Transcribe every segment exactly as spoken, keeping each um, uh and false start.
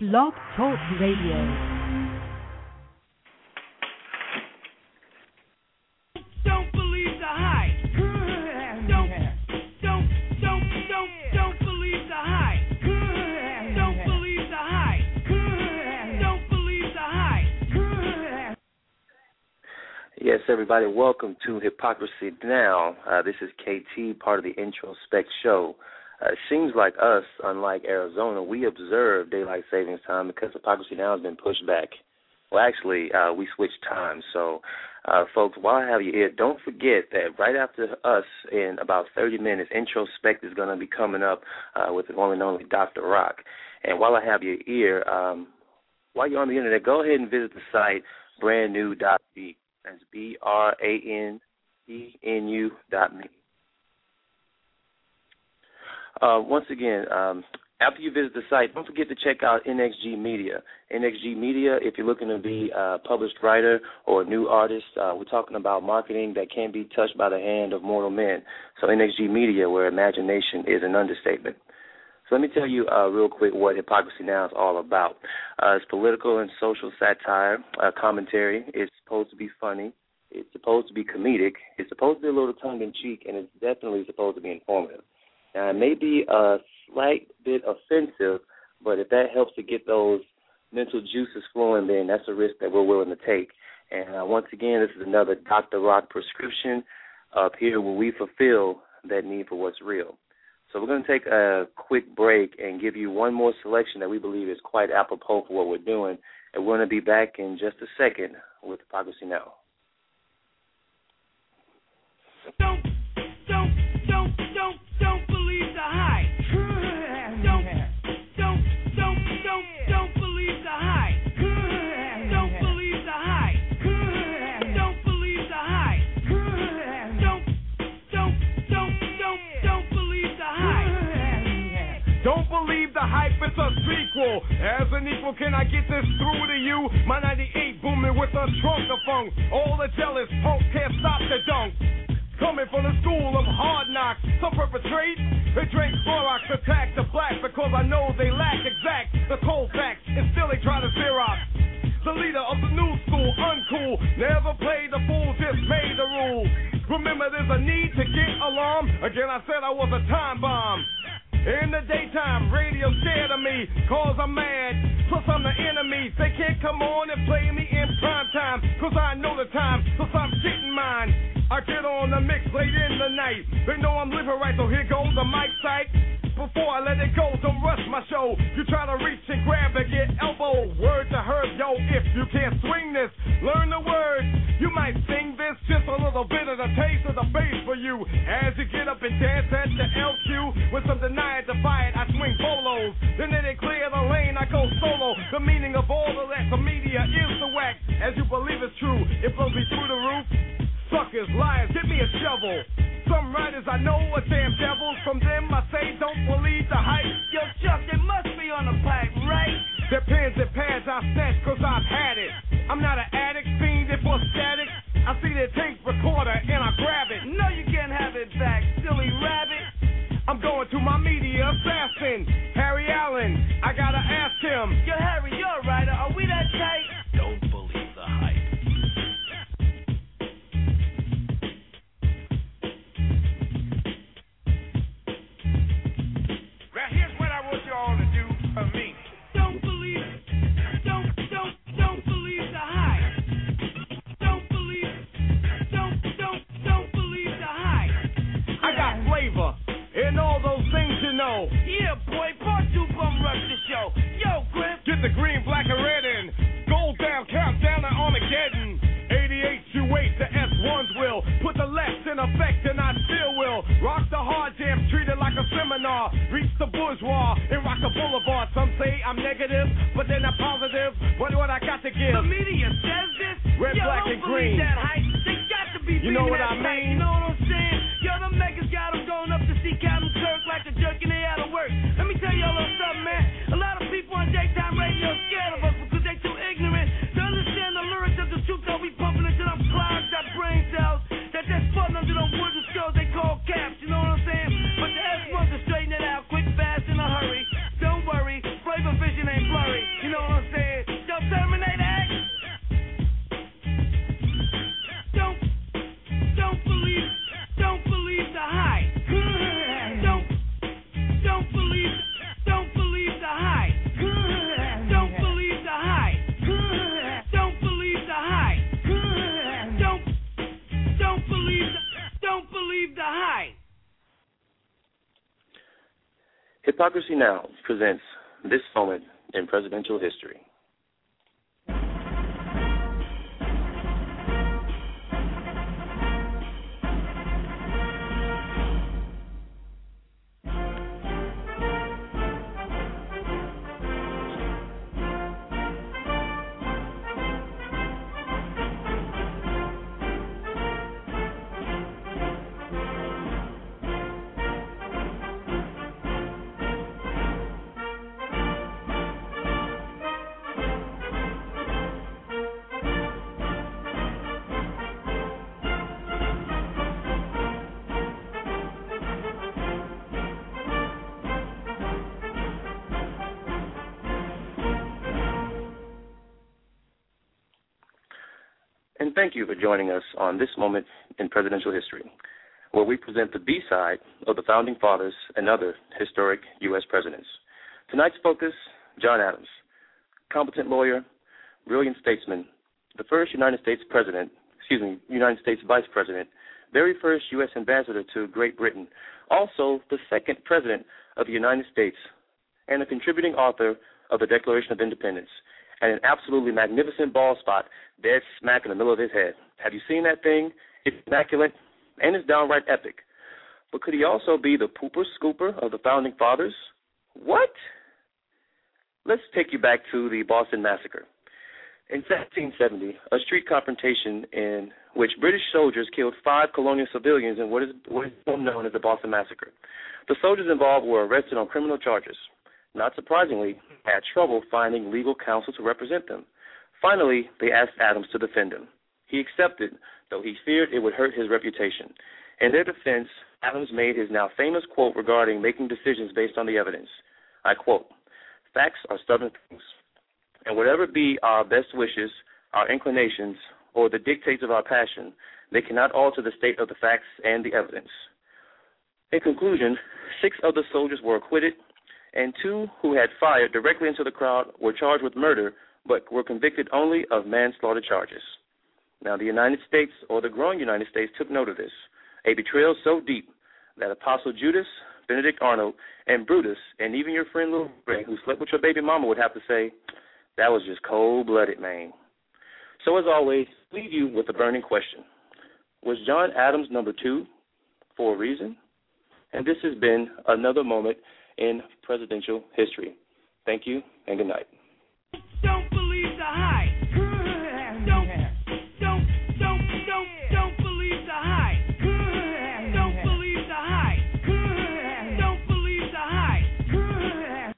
Blog Talk Radio. Yes, everybody, welcome to Hypocrisy Now. Uh, this is K T, part of the Introspect Show. Uh, it seems like us, unlike Arizona, we observe daylight savings time because Hypocrisy Now has been pushed back. Well, actually, uh, we switched times. So, uh, folks, while I have you here, don't forget that right after us, in about thirty minutes, Introspect is going to be coming up uh, with the one and only Doctor Rock. And while I have your ear, um, while you're on the internet, go ahead and visit the site brand new dot b. That's B R A N E N U dot me. Uh, once again, um, after you visit the site, don't forget to check out N X G Media. N X G Media, if you're looking to be a published writer or a new artist, uh, we're talking about marketing that can't be touched by the hand of mortal men. So N X G Media, where imagination is an understatement. So let me tell you uh, real quick what Hypocrisy Now is all about. Uh, it's political and social satire, uh, commentary. It's supposed to be funny. It's supposed to be comedic. It's supposed to be a little tongue-in-cheek, and it's definitely supposed to be informative. Now, it may be a slight bit offensive, but if that helps to get those mental juices flowing, then that's a risk that we're willing to take. And uh, once again, this is another Doctor Rock prescription up here where we fulfill that need for what's real. So we're going to take a quick break and give you one more selection that we believe is quite apropos for what we're doing. And we're going to be back in just a second with Hypocrisy Now. Don't, don't, don't, don't, don't believe the hype. Don't, don't, don't, don't, don't believe the hype. Don't believe the hype. Don't believe the hype. Don't, don't, don't, don't, don't believe the hype. Don't believe the hype, it's a sequel. As an equal, can I get this through to you? My ninety-eight booming with a trunk of funk. All the jealous punk can't stop the dunk. Coming from the school of hard knocks, some perpetrate. They drink Clorox, attack the black because I know they lack exact the cold facts, and still they try to Xerox. The leader of the new school, uncool, never played the fool, just made the rules. Remember, there's a need to get alarm. Again, I said I was a time bomb. In the daytime, radio scared of me, cause I'm mad, plus I'm the enemy. They can't come on and play me in prime time, cause I know the time, plus I'm getting mine. I get on the mix late in the night. They know I'm living right, so here goes the mic sight. Before I let it go, don't rush my show. You try to reach and grab and get elbow. Word to Herb, yo, if you can't swing this, learn the words. You might sing this, just a little bit of the taste of the bass for you. As you get up and dance at the L Q, with some deny it, defy it, I swing polos. Then they clear the lane, I go solo. The meaning of all of that, the media is the wax. As you believe it's true, it blows me through the roof. Suckers, liars, give me a shovel. Some writers I know are damn devils. From them I say don't believe the hype. Yo, Chuck, they must be on the pipe, right? Their pens and pads I snatch cause I've had it. I'm not an addict, fiend for static. I see their tape recorder and I grab it. No, you can't have it back, silly rabbit. I'm going to my media assassin, Harry Allen. I gotta ask him. Yo, Harry, you're a writer. Are we that tight? Don't believe the hype. Here's what I want you all to do for me. Don't believe, don't, don't, don't believe the hype. Don't believe, don't, don't, don't believe the hype. I got flavor in all those things you know. Yeah, boy, part two bum rush the show. Yo, Griff. Get the green, black, and red in. Gold down, countdown to Armageddon. eighty-eight, you wait, the S ones will. Put the left in effect and I still will. Rock the hard jam, treat it like a seminar. Reach the bourgeois and rock the boulevard. Some say I'm negative, but they're not positive. What what I got to give? The media says this. Red, Yo, black, don't and green. That hype. They got to be you know what that I hype, mean? You know what I'm saying? Yo, them niggas got them going up to see Captain Kirk like a jerk and they out of work. Let me tell y'all a little something, man. A lot of people on daytime radio are scared of us because they too ignorant to understand the lyrics of the truth that we pumping into them clouds, that brain cells, that they're flooding under them wooden skulls they call caps, you know what I'm saying? But the S wants to straighten it out quick, fast, in a hurry. Don't worry, flavor vision ain't blurry. Hypocrisy Now presents This Moment in Presidential History. And thank you for joining us on This Moment in Presidential History, where we present the B-side of the Founding Fathers and other historic U S presidents. Tonight's focus, John Adams, competent lawyer, brilliant statesman, the first United States president, excuse me, United States vice president, very first U S ambassador to Great Britain, also the second president of the United States, and a contributing author of the Declaration of Independence, and an absolutely magnificent bald spot dead smack in the middle of his head. Have you seen that thing? It's immaculate, and it's downright epic. But could he also be the pooper scooper of the Founding Fathers? What? Let's take you back to the Boston Massacre. In seventeen seventy, a street confrontation in which British soldiers killed five colonial civilians in what is, what is known as the Boston Massacre. The soldiers involved were arrested on criminal charges. Not surprisingly, had trouble finding legal counsel to represent them. Finally, they asked Adams to defend him. He accepted, though he feared it would hurt his reputation. In their defense, Adams made his now famous quote regarding making decisions based on the evidence. I quote, "Facts are stubborn things, and whatever be our best wishes, our inclinations, or the dictates of our passion, they cannot alter the state of the facts and the evidence." In conclusion, six of the soldiers were acquitted, and two who had fired directly into the crowd were charged with murder, but were convicted only of manslaughter charges. Now, the United States, or the growing United States, took note of this, a betrayal so deep that Apostle Judas, Benedict Arnold, and Brutus, and even your friend Lil Ray, who slept with your baby mama, would have to say, that was just cold-blooded, man. So, as always, leave you with a burning question. Was John Adams number two for a reason? And this has been another moment in presidential history. Thank you, and good night. Don't believe the hype. Don't, don't, don't, don't, don't believe the hype. Don't believe the hype. Don't believe the hype.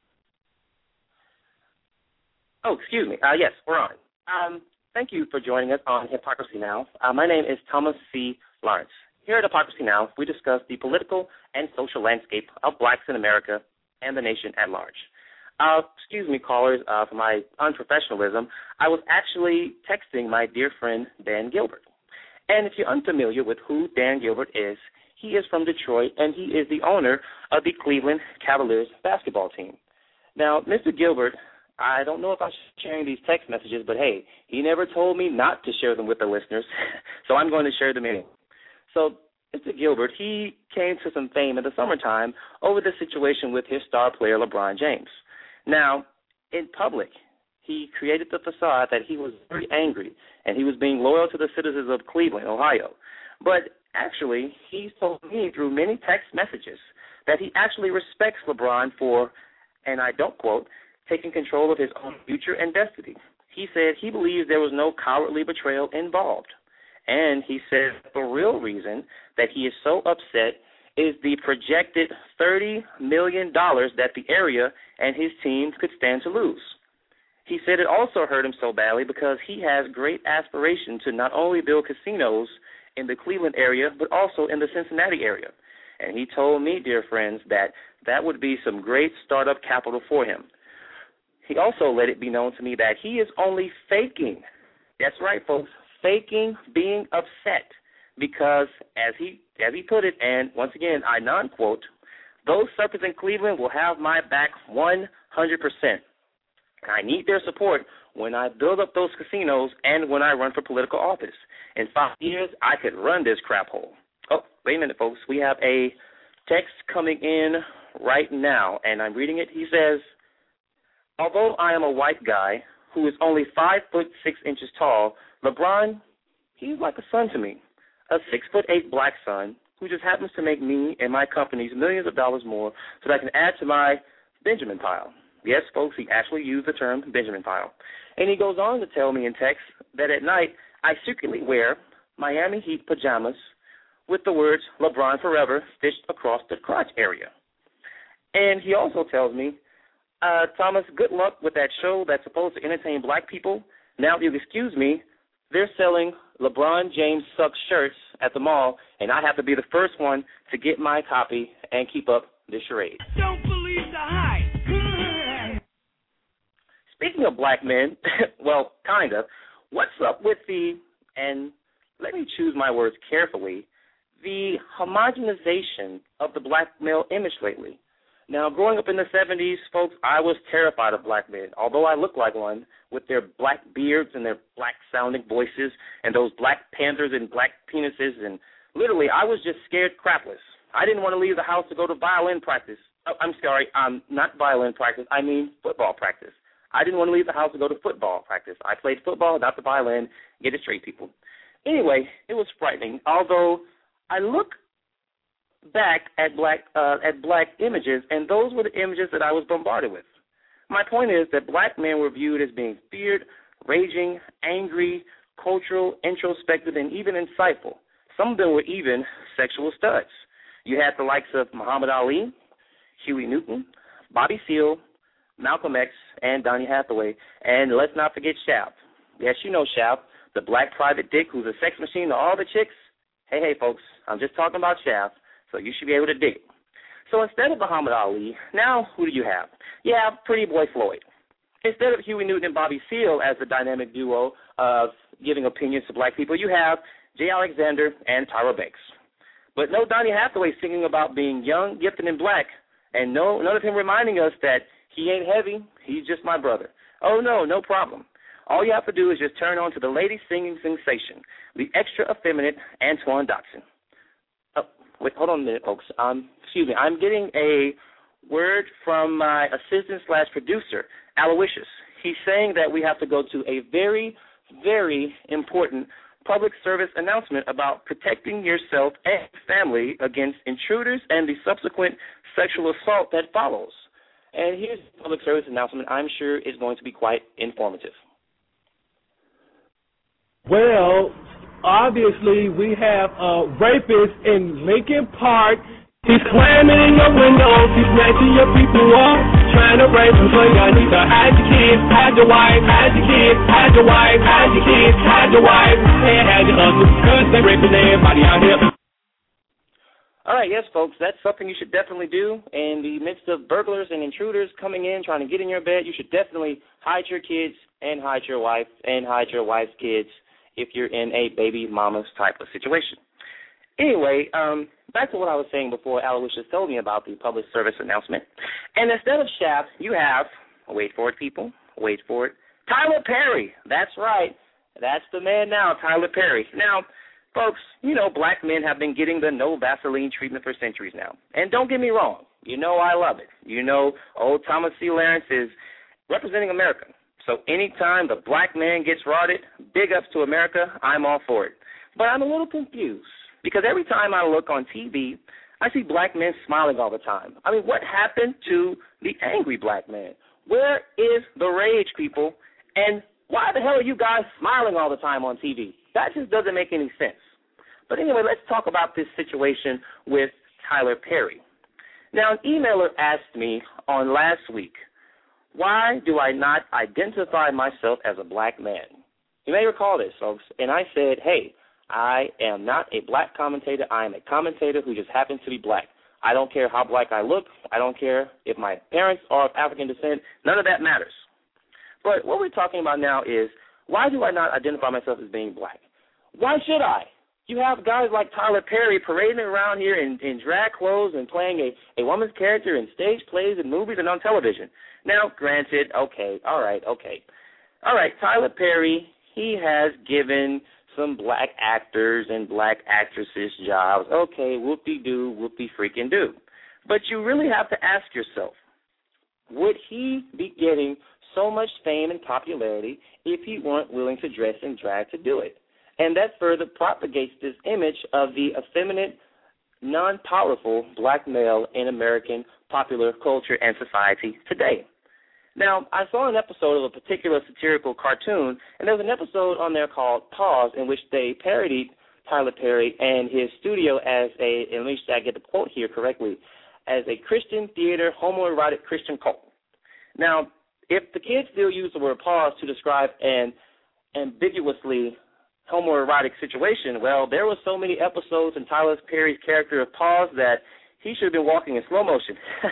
Oh, excuse me. Uh, yes, we're on. Um, thank you for joining us on Hypocrisy Now. Uh, my name is Thomas C. Lawrence. Here at Hypocrisy Now, we discuss the political and social landscape of blacks in America and the nation at large. Uh, excuse me, callers, uh, for my unprofessionalism. I was actually texting my dear friend Dan Gilbert. And if you're unfamiliar with who Dan Gilbert is, he is from Detroit, and he is the owner of the Cleveland Cavaliers basketball team. Now, Mister Gilbert, I don't know if I should be sharing these text messages, but hey, he never told me not to share them with the listeners, so I'm going to share them anyway. So, Mister Gilbert, he came to some fame in the summertime over the situation with his star player, LeBron James. Now, in public, he created the facade that he was very angry and he was being loyal to the citizens of Cleveland, Ohio. But actually, he told me through many text messages that he actually respects LeBron for, and I don't quote, taking control of his own future and destiny. He said he believes there was no cowardly betrayal involved. And he said the real reason that he is so upset is the projected thirty million dollars that the area and his team could stand to lose. He said it also hurt him so badly because he has great aspiration to not only build casinos in the Cleveland area, but also in the Cincinnati area. And he told me, dear friends, that that would be some great startup capital for him. He also let it be known to me that he is only faking, that's right, folks, faking being upset because, as he as he put it, and once again, I non-quote, those suckers in Cleveland will have my back one hundred percent. I need their support when I build up those casinos and when I run for political office. In five years, I could run this crap hole. Oh, wait a minute, folks. We have a text coming in right now, and I'm reading it. He says, although I am a white guy who is only five foot six inches tall, LeBron, he's like a son to me, a six foot eight black son who just happens to make me and my companies millions of dollars more so that I can add to my Benjamin pile. Yes, folks, he actually used the term Benjamin pile. And he goes on to tell me in text that at night I secretly wear Miami Heat pajamas with the words LeBron Forever stitched across the crotch area. And he also tells me, uh, Thomas, good luck with that show that's supposed to entertain black people. Now, if you excuse me, they're selling LeBron James Sucks shirts at the mall, and I have to be the first one to get my copy and keep up this charade. Don't believe the hype. Speaking of black men, well, kind of, what's up with the, and let me choose my words carefully, the homogenization of the black male image lately? Now, growing up in the seventies, folks, I was terrified of black men, although I looked like one with their black beards and their black-sounding voices and those black panthers and black penises, and literally I was just scared crapless. I didn't want to leave the house to go to violin practice. Oh, I'm sorry, um, not violin practice, I mean football practice. I didn't want to leave the house to go to football practice. I played football, not the violin. Get it straight, people. Anyway, it was frightening, although I look back at black uh, at black images, and those were the images that I was bombarded with. My point is that black men were viewed as being feared, raging, angry, cultural, introspective, and even insightful. Some of them were even sexual studs. You had the likes of Muhammad Ali, Huey Newton, Bobby Seale, Malcolm X, and Donny Hathaway. And let's not forget Shaft. Yes, you know Shaft, the black private dick who's a sex machine to all the chicks. Hey, hey, folks, I'm just talking about Shaft, so you should be able to dig it. So instead of Muhammad Ali, now who do you have? You have Pretty Boy Floyd. Instead of Huey Newton and Bobby Seale as the dynamic duo of giving opinions to black people, you have Jay Alexander and Tyra Banks. But no Donny Hathaway singing about being young, gifted, and black, and no none of him reminding us that he ain't heavy, he's just my brother. Oh, no, no problem. All you have to do is just turn on to the lady singing sensation, the extra effeminate Antoine Dodson. Oh, wait, hold on a minute, folks. Um, excuse me. I'm getting a word from my assistant slash producer, Aloysius. He's saying that we have to go to a very, very important public service announcement about protecting yourself and family against intruders and the subsequent sexual assault that follows. And here's the public service announcement I'm sure is going to be quite informative. Well, obviously we have a rapist in Lincoln Park. He's climbing in your windows, he's snatching your people up, trying to rape them, so y'all need to hide your kids, hide your wife, hide your kids, hide your wife, hide your kids, hide your wife, and hide your husband, because they raping everybody out here. All right, yes, folks, that's something you should definitely do. In the midst of burglars and intruders coming in, trying to get in your bed, you should definitely hide your kids and hide your wife and hide your wife's kids if you're in a baby mama's type of situation. Anyway, um, back to what I was saying before Aloysius told me about the public service announcement. And instead of Shaft, you have, wait for it, people, wait for it, Tyler Perry. That's right. That's the man now, Tyler Perry. Now, folks, you know black men have been getting the no Vaseline treatment for centuries now. And don't get me wrong. You know I love it. You know old Thomas C. Lawrence is representing America. So anytime the black man gets rotted, big ups to America, I'm all for it. But I'm a little confused because every time I look on T V, I see black men smiling all the time. I mean, what happened to the angry black man? Where is the rage, people? And why the hell are you guys smiling all the time on T V? That just doesn't make any sense. But anyway, let's talk about this situation with Tyler Perry. Now, an emailer asked me on last week, why do I not identify myself as a black man? You may recall this, folks. And I said, hey, I am not a black commentator. I am a commentator who just happens to be black. I don't care how black I look. I don't care if my parents are of African descent. None of that matters. But what we're talking about now is, why do I not identify myself as being black? Why should I? You have guys like Tyler Perry parading around here in, in drag clothes and playing a, a woman's character in stage plays and movies and on television. Now, granted, okay, all right, okay. All right, Tyler Perry, he has given some black actors and black actresses jobs. Okay, whoop-de-doo, whoop-de-freaking-doo. But you really have to ask yourself, would he be getting so much fame and popularity if he weren't willing to dress in drag to do it? And that further propagates this image of the effeminate, non-powerful black male in American popular culture and society today. Now, I saw an episode of a particular satirical cartoon, and there was an episode on there called Pause, in which they parodied Tyler Perry and his studio as a, and let me see, I get the quote here correctly, as a Christian theater homoerotic Christian cult. Now, if the kids still use the word pause to describe an ambiguously homoerotic situation, well, there were so many episodes in Tyler Perry's character of Pause that he should have been walking in slow motion.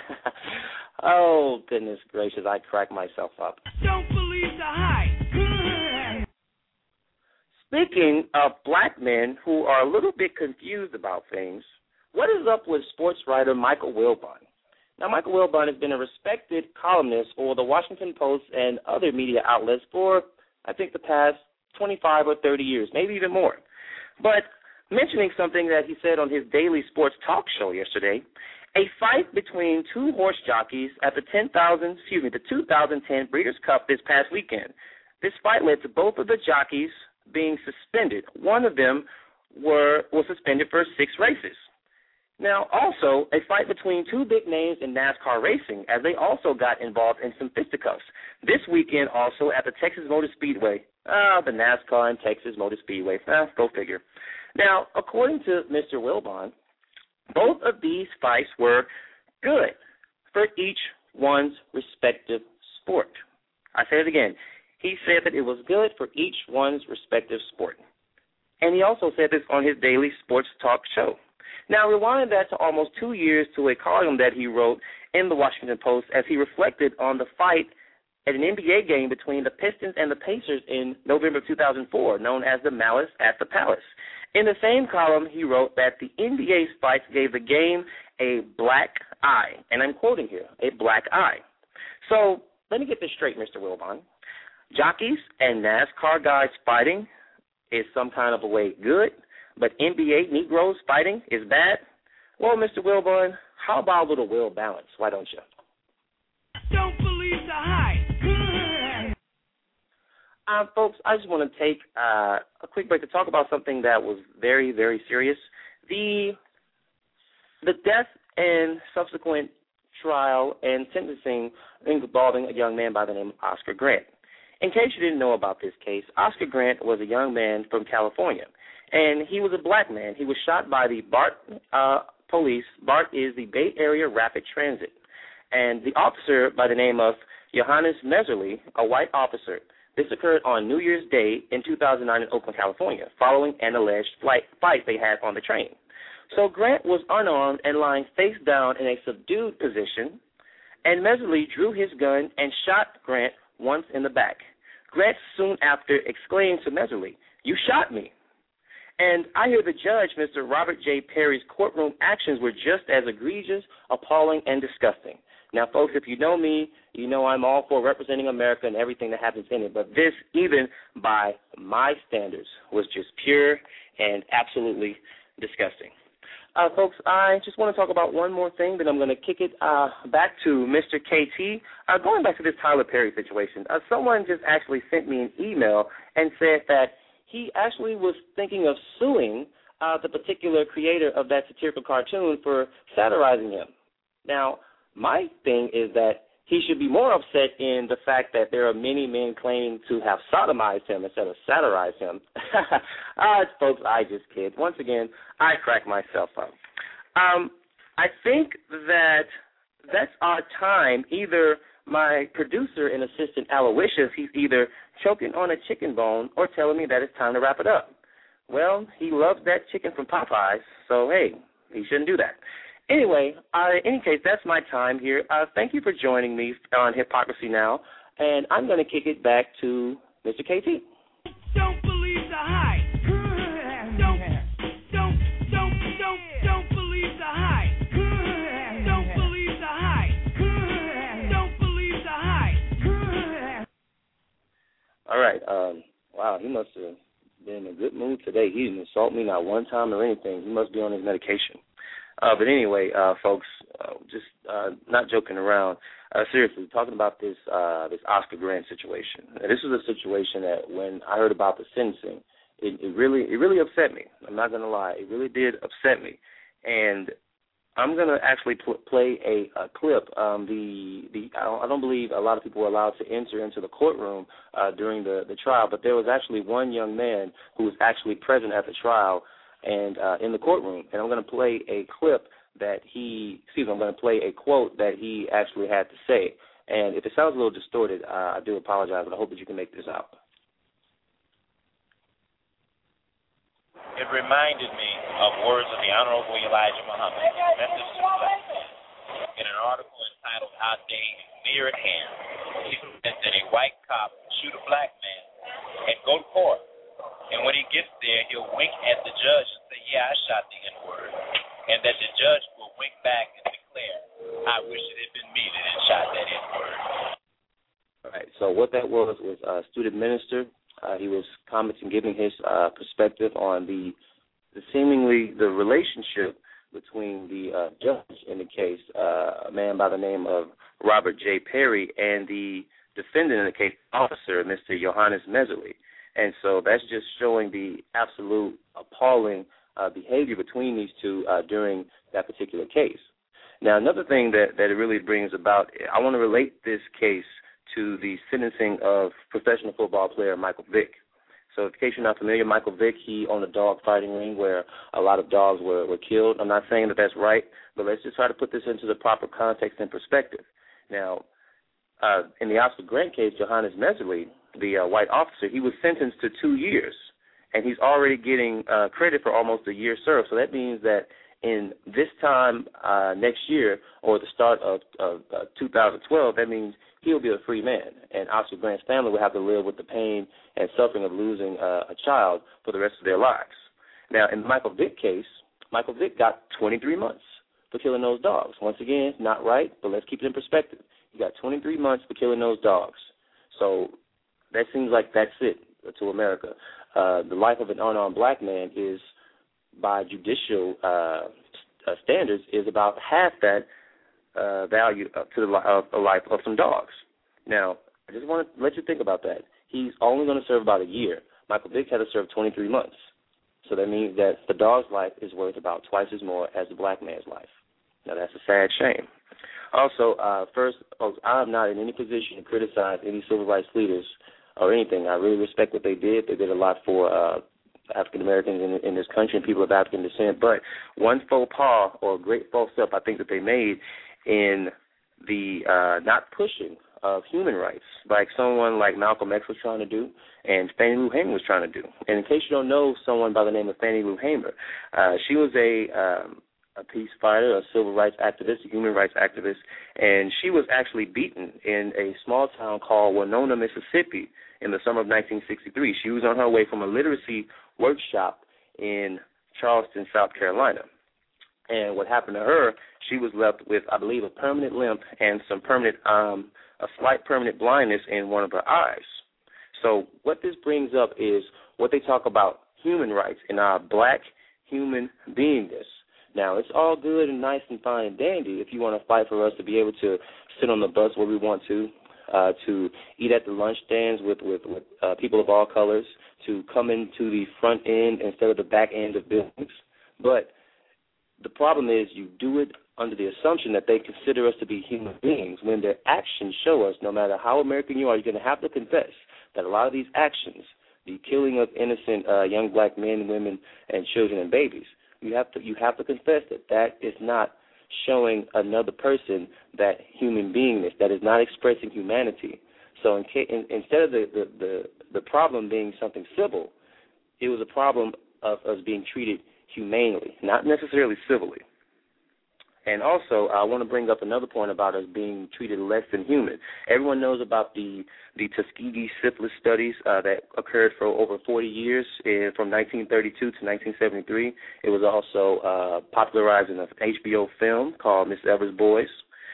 Oh, goodness gracious, I crack myself up. Don't believe the hype. Speaking of black men who are a little bit confused about things, what is up with sports writer Michael Wilbon? Now, Michael Wilbon has been a respected columnist for the Washington Post and other media outlets for, I think, the past twenty-five or thirty years, maybe even more. But mentioning something that he said on his daily sports talk show yesterday, a fight between two horse jockeys at the ten thousand, excuse me, the two thousand ten Breeders' Cup this past weekend. This fight led to both of the jockeys being suspended. One of them were was suspended for six races. Now, also, a fight between two big names in NASCAR racing, as they also got involved in some fisticuffs. This weekend, also, at the Texas Motor Speedway. Ah, the NASCAR and Texas Motor Speedway. Ah, go figure. Now, according to Mister Wilbon, both of these fights were good for each one's respective sport. I say it again. He said that it was good for each one's respective sport. And he also said this on his daily sports talk show. Now, rewind that to almost two years to a column that he wrote in the Washington Post as he reflected on the fight at an N B A game between the Pistons and the Pacers in November of two thousand four, known as the Malice at the Palace. In the same column, he wrote that the N B A's fights gave the game a black eye, and I'm quoting here, a black eye. So let me get this straight, Mister Wilbon. Jockeys and NASCAR guys fighting is some kind of a way good, but N B A Negroes fighting is bad? Well, Mister Wilbon, how about a little will balance? Why don't you? Don't believe the hype. Uh, folks, I just want to take uh, a quick break to talk about something that was very, very serious. The the death and subsequent trial and sentencing involving a young man by the name of Oscar Grant. In case you didn't know about this case, Oscar Grant was a young man from California, and he was a black man. He was shot by the BART uh, police. BART is the Bay Area Rapid Transit. And the officer by the name of Johannes Messerly, a white officer, this occurred on New Year's Day in two thousand nine in Oakland, California, following an alleged flight, fight they had on the train. So Grant was unarmed and lying face down in a subdued position, and Messerly drew his gun and shot Grant once in the back. Grant soon after exclaimed to Messerly, "You shot me." And I hear the judge, Mister Robert J. Perry's courtroom actions were just as egregious, appalling, and disgusting. Now, folks, if you know me, you know I'm all for representing America and everything that happens in it. But this, even by my standards, was just pure and absolutely disgusting. Uh, folks, I just want to talk about one more thing, then I'm going to kick it uh, back to Mister K T. Uh, going back to this Tyler Perry situation, uh, someone just actually sent me an email and said that he actually was thinking of suing uh, the particular creator of that satirical cartoon for satirizing him. Now, my thing is that he should be more upset in the fact that there are many men claiming to have sodomized him instead of satirized him. uh, folks, I just kid. Once again, I crack myself up. Um, I think that that's our time. Either my producer and assistant, Aloysius, he's either choking on a chicken bone or telling me that it's time to wrap it up. Well, he loves that chicken from Popeyes, so, hey, he shouldn't do that. Anyway, uh, in any case, that's my time here. Uh, thank you for joining me on Hypocrisy Now, and I'm going to kick it back to Mister K T. Don't believe the hype. Don't, don't, don't, don't, don't believe the hype. Don't believe the hype. Don't believe the hype. All right. Um, wow, he must have been in a good mood today. He didn't insult me not one time or anything. He must be on his medication. Uh, but anyway, uh, folks, uh, just uh, not joking around. Uh, seriously, talking about this uh, this Oscar Grant situation. Now, this was a situation that when I heard about the sentencing, it, it really it really upset me. I'm not going to lie, it really did upset me. And I'm going to actually pl- play a, a clip. Um, the the I don't, I don't believe a lot of people were allowed to enter into the courtroom uh, during the, the trial, but there was actually one young man who was actually present at the trial and uh, in the courtroom. And I'm going to play a clip that he, excuse me, I'm going to play a quote that he actually had to say. And if it sounds a little distorted, uh, I do apologize, but I hope that you can make this out. It reminded me of words of the Honorable Elijah Muhammad, message to black men, in an article entitled Our Day Near at Hand. He said that a white cop shoot a black man and go to court. And when he gets there, he'll wink at the judge and say, yeah, I shot the N-word. And that the judge will wink back and declare, I wish it had been me that had shot that N-word. All right, so what that was was a student minister. Uh, he was commenting, giving his uh, perspective on the, the seemingly the relationship between the uh, judge in the case, uh, a man by the name of Robert J. Perry, and the defendant in the case, officer, Mister Johannes Messerly. And so that's just showing the absolute appalling uh, behavior between these two uh, during that particular case. Now, another thing that, that it really brings about, I want to relate this case to the sentencing of professional football player Michael Vick. So in case you're not familiar, Michael Vick, he owned a dog fighting ring where a lot of dogs were, were killed. I'm not saying that that's right, but let's just try to put this into the proper context and perspective. Now, uh, in the Oscar Grant case, Johannes Messerly, the uh, white officer, he was sentenced to two years, and he's already getting uh, credit for almost a year served. So that means that in this time uh, next year or the start of, of uh, two thousand twelve, that means he'll be a free man, and Oscar Grant's family will have to live with the pain and suffering of losing uh, a child for the rest of their lives. Now, in the Michael Vick case, Michael Vick got twenty-three months for killing those dogs. Once again, not right, but let's keep it in perspective. He got twenty-three months for killing those dogs. So that seems like that's it to America. Uh, the life of an unarmed black man is, by judicial uh, standards, is about half that uh, value to the li- of the life of some dogs. Now, I just want to let you think about that. He's only going to serve about a year. Michael Vick had to serve twenty-three months. So that means that the dog's life is worth about twice as more as the black man's life. Now, that's a sad shame. Also, uh, first, folks, I'm not in any position to criticize any civil rights leaders or anything. I really respect what they did. They did a lot for uh, African Americans in, in this country and people of African descent. But one faux pas or a great false step I think that they made in the uh, not pushing of human rights, like someone like Malcolm X was trying to do and Fannie Lou Hamer was trying to do. And in case you don't know someone by the name of Fannie Lou Hamer, uh, she was a um, a peace fighter, a civil rights activist, a human rights activist, and she was actually beaten in a small town called Winona, Mississippi in the summer of nineteen sixty-three. She was on her way from a literacy workshop in Charleston, South Carolina. And what happened to her, she was left with, I believe, a permanent limp and some permanent, um, a slight permanent blindness in one of her eyes. So what this brings up is what they talk about human rights and our black human beingness. Now, it's all good and nice and fine and dandy if you want to fight for us to be able to sit on the bus where we want to, uh, to eat at the lunch stands with, with, with uh, people of all colors, to come into the front end instead of the back end of buildings. But the problem is you do it under the assumption that they consider us to be human beings when their actions show us, no matter how American you are, you're going to have to confess that a lot of these actions, the killing of innocent uh, young black men, women, and children and babies, you have to you have to confess that that is not showing another person that human beingness, that is not expressing humanity. So in, in, instead of the, the, the, the problem being something civil, it was a problem of us being treated humanely, not necessarily civilly. And also, I want to bring up another point about us being treated less than human. Everyone knows about the the Tuskegee syphilis studies uh, that occurred for over forty years, in, from nineteen thirty-two to nineteen seventy-three. It was also uh, popularized in an H B O film called Miss Evers' Boys.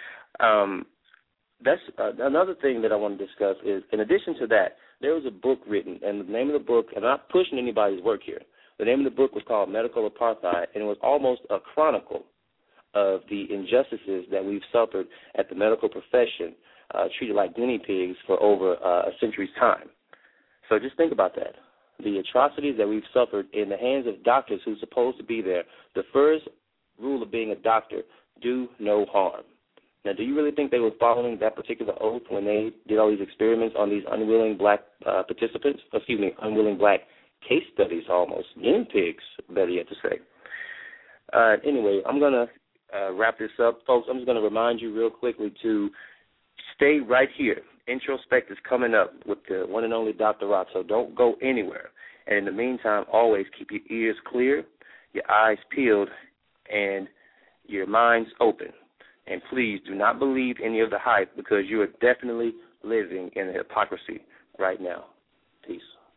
Um, that's uh, another thing that I want to discuss is, in addition to that, there was a book written, and the name of the book, and I'm not pushing anybody's work here, the name of the book was called Medical Apartheid, and it was almost a chronicle of the injustices that we've suffered at the medical profession, uh, treated like guinea pigs for over uh, a century's time. So just think about that. The atrocities that we've suffered in the hands of doctors who's supposed to be there. The first rule of being a doctor, do no harm. Now, do you really think they were following that particular oath when they did all these experiments on these unwilling black uh, participants? Excuse me, unwilling black case studies almost. Guinea pigs, better yet to say. Uh, anyway, I'm going to uh, wrap this up. Folks, I'm just going to remind you real quickly to stay right here. Introspect is coming up with the one and only Doctor Rock, so don't go anywhere. And in the meantime, always keep your ears clear, your eyes peeled, and your minds open. And please do not believe any of the hype, because you are definitely living in a hypocrisy right now. Peace.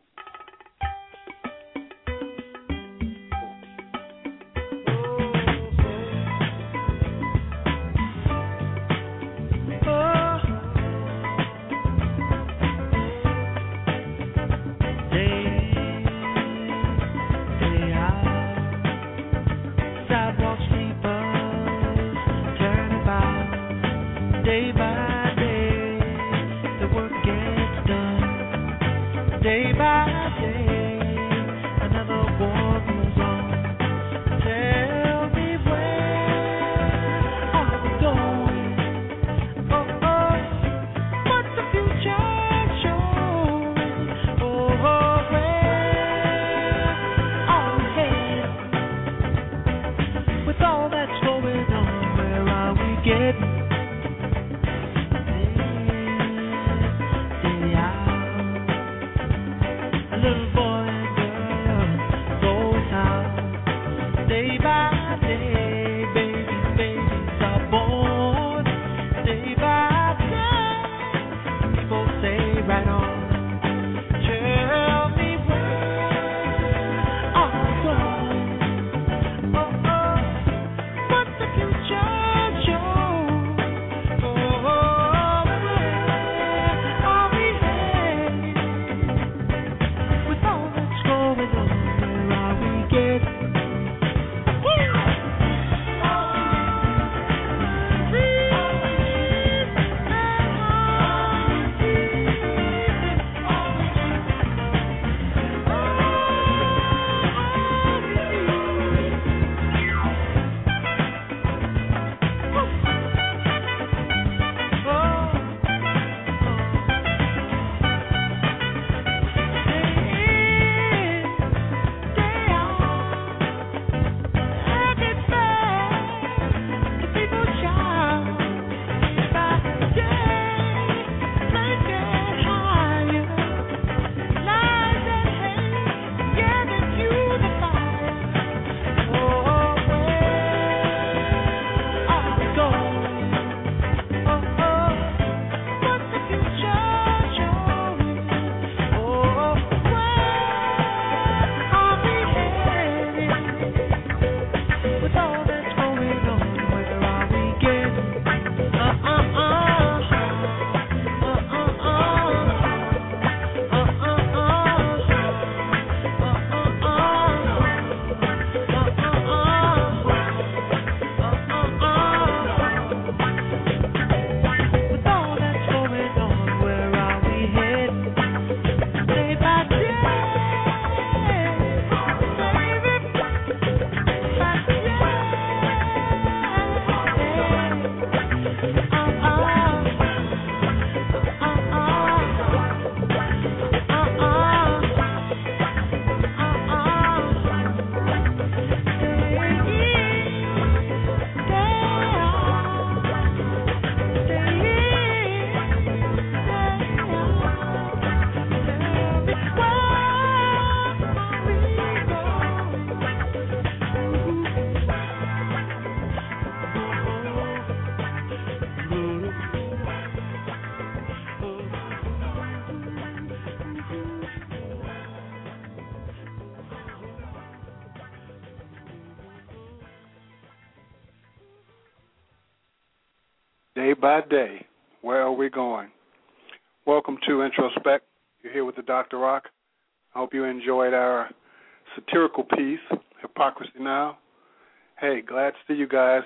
Day by day, where are we going? Welcome to Introspect. You're here with the Doctor Rock. I hope you enjoyed our satirical piece, Hypocrisy Now. Hey, glad to see you guys.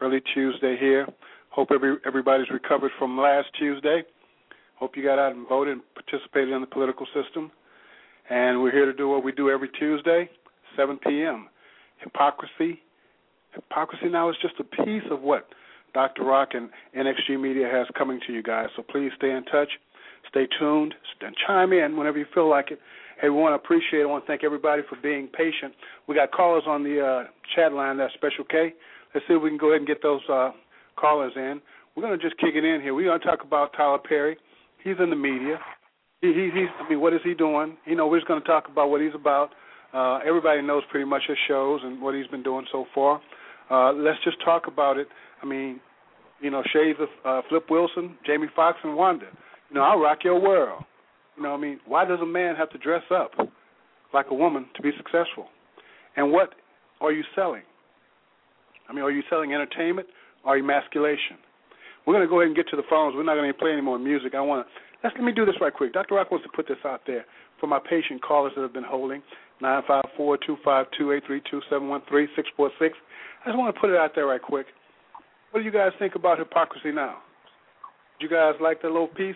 early Tuesday here. Hope every everybody's recovered from last Tuesday. Hope you got out and voted and participated in the political system. And we're here to do what we do every Tuesday, seven p.m. Hypocrisy. Hypocrisy now is just a piece of what Doctor Rock and N X G Media has coming to you guys. So please stay in touch, stay tuned, and chime in whenever you feel like it. Hey, we want to appreciate it. I want to thank everybody for being patient. We got callers on the uh, chat line, that's Special K. Let's see if we can go ahead and get those uh, callers in. We're going to just kick it in here. We're going to talk about Tyler Perry. He's in the media. He, he, he's, I mean, what is he doing? You know, we're just going to talk about what he's about. Uh, everybody knows pretty much his shows and what he's been doing so far. Uh, let's just talk about it. I mean, you know, shades of uh, Flip Wilson, Jamie Foxx, and Wanda. You know, I'll rock your world. You know what I mean? Why does a man have to dress up like a woman to be successful? And what are you selling? I mean, are you selling entertainment or emasculation? We're going to go ahead and get to the phones. We're not going to play any more music. I want to let's let me do this right quick. Doctor Rock wants to put this out there for my patient callers that have been holding nine five four, two five two, eight three two, seven one three, six four six. I just want to put it out there right quick. What do you guys think about hypocrisy now? Did you guys like that little piece?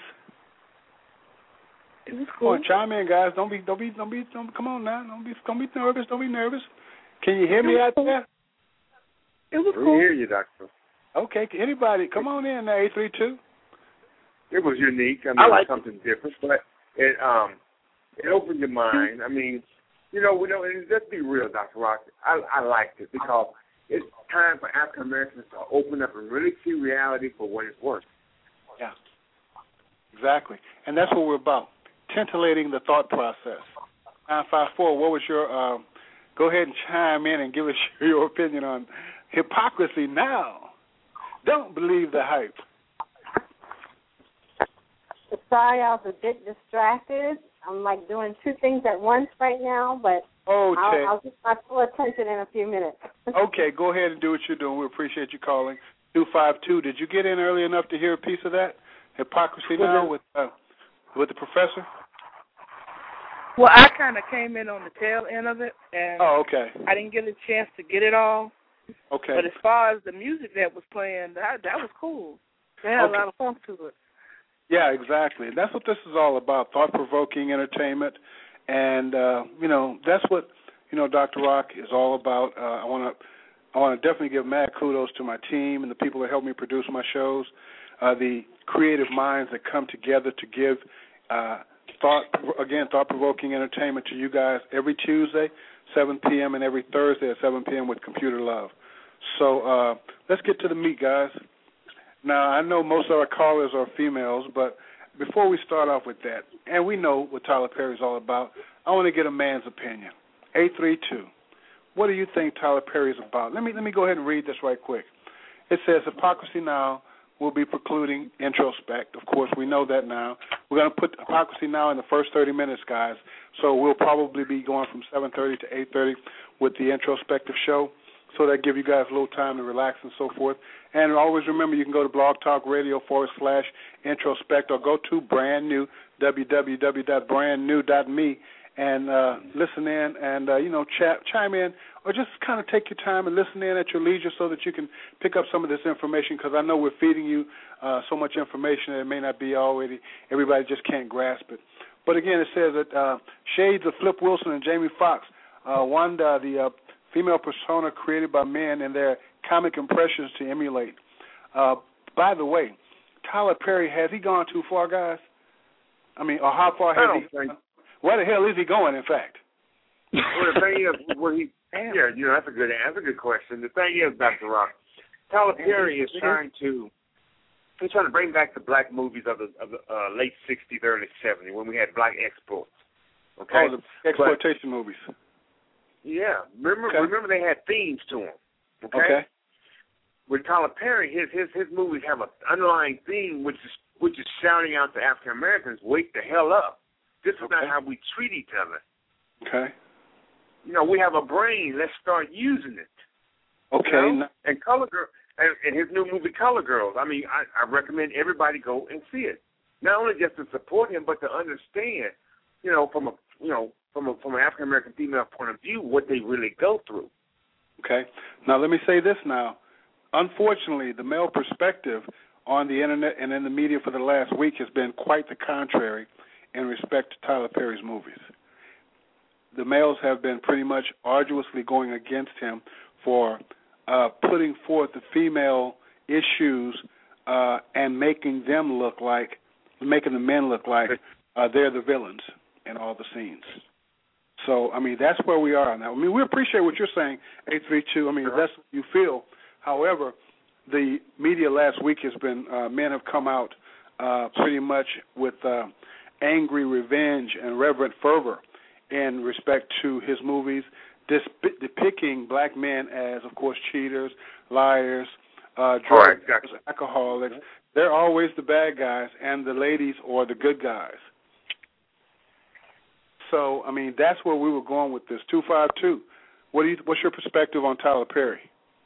It was cool. Come on, chime in, guys. Don't be, don't be, don't be, don't, come on now. Don't be, don't be nervous. Don't be nervous. Can you hear me out there? It was we cool. We hear you, Doctor. Okay, anybody, come on in there, eight three two. It was unique. I mean, I like it was something it. different, but it um it opened your mind. I mean, you know, we know, and let's be real, Doctor Rock. I I liked it because it's time for African Americans to open up and really see reality for what it's worth. Yeah, exactly, and that's what we're about. Titillating the thought process. nine five four, what was your, uh, go ahead and chime in and give us your opinion on hypocrisy now. Don't believe the hype. Sorry, I was a bit distracted. I'm like doing two things at once right now, but okay. I'll, I'll get my full attention in a few minutes. Okay, go ahead and do what you're doing. We appreciate you calling. two five two, did you get in early enough to hear a piece of that? Hypocrisy now with uh, with the professor? Well, I kind of came in on the tail end of it, and oh, okay. I didn't get a chance to get it all. Okay. But as far as the music that was playing, that that was cool. They had okay. a lot of funk to it. Yeah, exactly. That's what this is all about, thought-provoking entertainment. And, uh, you know, that's what, you know, Doctor Rock is all about. Uh, I want to I want to definitely give mad kudos to my team and the people that help me produce my shows, uh, the creative minds that come together to give uh Thought again, thought-provoking entertainment to you guys every Tuesday, seven p.m. and every Thursday at seven p.m. with Computer Love. So uh, let's get to the meat, guys. Now, I know most of our callers are females, but before we start off with that, and we know what Tyler Perry is all about, I want to get a man's opinion. eight three two, what do you think Tyler Perry is about? Let me let me go ahead and read this right quick. It says, hypocrisy now will be precluding introspect. Of course, we know that now. We're going to put hypocrisy now in the first thirty minutes, guys. So we'll probably be going from seven thirty to eight thirty with the introspective show. So that give you guys a little time to relax and so forth. And always remember, you can go to Blog Talk Radio forward slash introspect or go to brand new, w w w dot brand new dot me, and uh, listen in and, uh, you know, chat, chime in, or just kind of take your time and listen in at your leisure so that you can pick up some of this information, because I know we're feeding you uh, so much information that it may not be already, everybody just can't grasp it. But again, it says that uh, shades of Flip Wilson and Jamie Foxx, uh, Wanda, the uh, female persona created by men and their comic impressions to emulate. Uh, by the way, Tyler Perry, has he gone too far, guys? I mean, or how far has he gone? Where the hell is he going, in fact? Well, the thing is, well, he, yeah, you know, that's a good, that's a good question. The thing is, Doctor Rock, Tyler Perry is trying to, he's trying to bring back the black movies of the, of the uh, late sixties, early seventies, when we had black exports. Okay, oh, the exploitation but, movies. Yeah, remember, okay. remember they had themes to them. Okay. Okay. With Tyler Perry, his his his movies have an underlying theme, which is which is shouting out to African Americans, "Wake the hell up! This is okay. not how we treat each other." Okay. You know, we have a brain. Let's start using it. Okay. You know? And Color Girl, and, and his new movie Color Girls. I mean, I, I recommend everybody go and see it. Not only just to support him, but to understand, you know, from a you know from a from an African American female point of view, what they really go through. Okay. Now let me say this now. unfortunately, the male perspective on the internet and in the media for the last week has been quite the contrary in respect to Tyler Perry's movies. The males have been pretty much arduously going against him for uh, putting forth the female issues uh, and making them look like, making the men look like uh, they're the villains in all the scenes. So, I mean, that's where we are now. I mean, we appreciate what you're saying, eight three two. I mean, sure. That's what you feel. However, the media last week has been, uh, men have come out uh, pretty much with uh, angry revenge and reverent fervor in respect to his movies, disp- depicting black men as, of course, cheaters, liars, uh, drug right, exactly. alcoholics. They're always the bad guys, and the ladies are the good guys. So, I mean, that's where we were going with this. two five two, what do you, what's your perspective on Tyler Perry?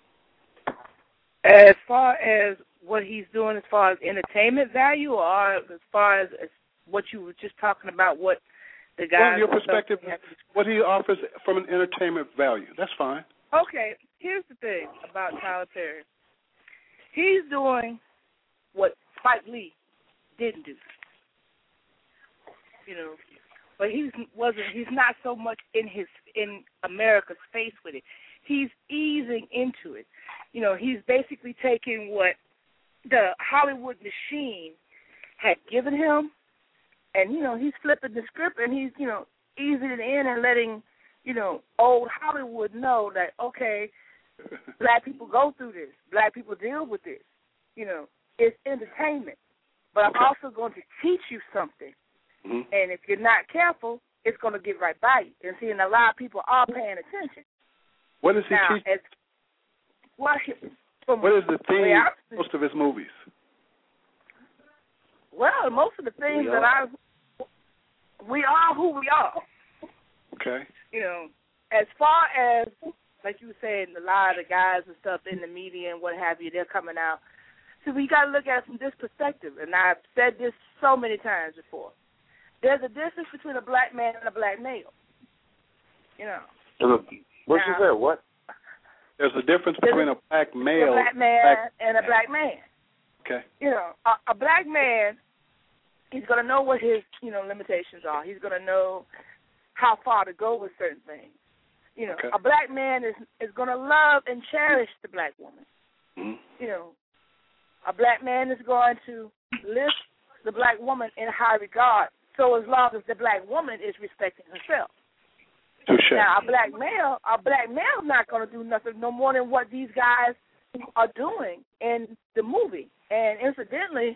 As far as what he's doing as far as entertainment value, or as far as, as what you were just talking about, what the guys... Well, your perspective, what he offers from an entertainment value. That's fine. Okay, here's the thing about Tyler Perry. He's doing what Spike Lee didn't do. You know, but he's wasn't. He's not so much in his in America's face with it. He's easing into it. You know, he's basically taking what the Hollywood machine had given him, and you know, he's flipping the script and he's you know easing it in and letting you know old Hollywood know that okay, black people go through this. Black people deal with this. You know, it's entertainment, but I'm also going to teach you something. Mm-hmm. And if you're not careful, it's going to get right by you. And see, and a lot of people are paying attention. What does he now, teach? As, well, from what is the theme I, of most of his movies? Well, most of the things that I, we are who we are. Okay. You know, as far as, like you were saying, a lot of the guys and stuff in the media and what have you, they're coming out. So we got to look at it from this perspective. And I've said this so many times before. There's a difference between a black man and a black male. You know. What's you say? What? There's a difference between a black male a black man black and a black man. Okay. You know, a, a black man, he's going to know what his, you know, limitations are. He's going to know how far to go with certain things. You know, okay. A black man is is going to love and cherish the black woman. Mm-hmm. You know, a black man is going to lift the black woman in high regard. So as long as the black woman is respecting herself. Touché. Now, a black male, a black male is not going to do nothing no more than what these guys are doing in the movie. And incidentally,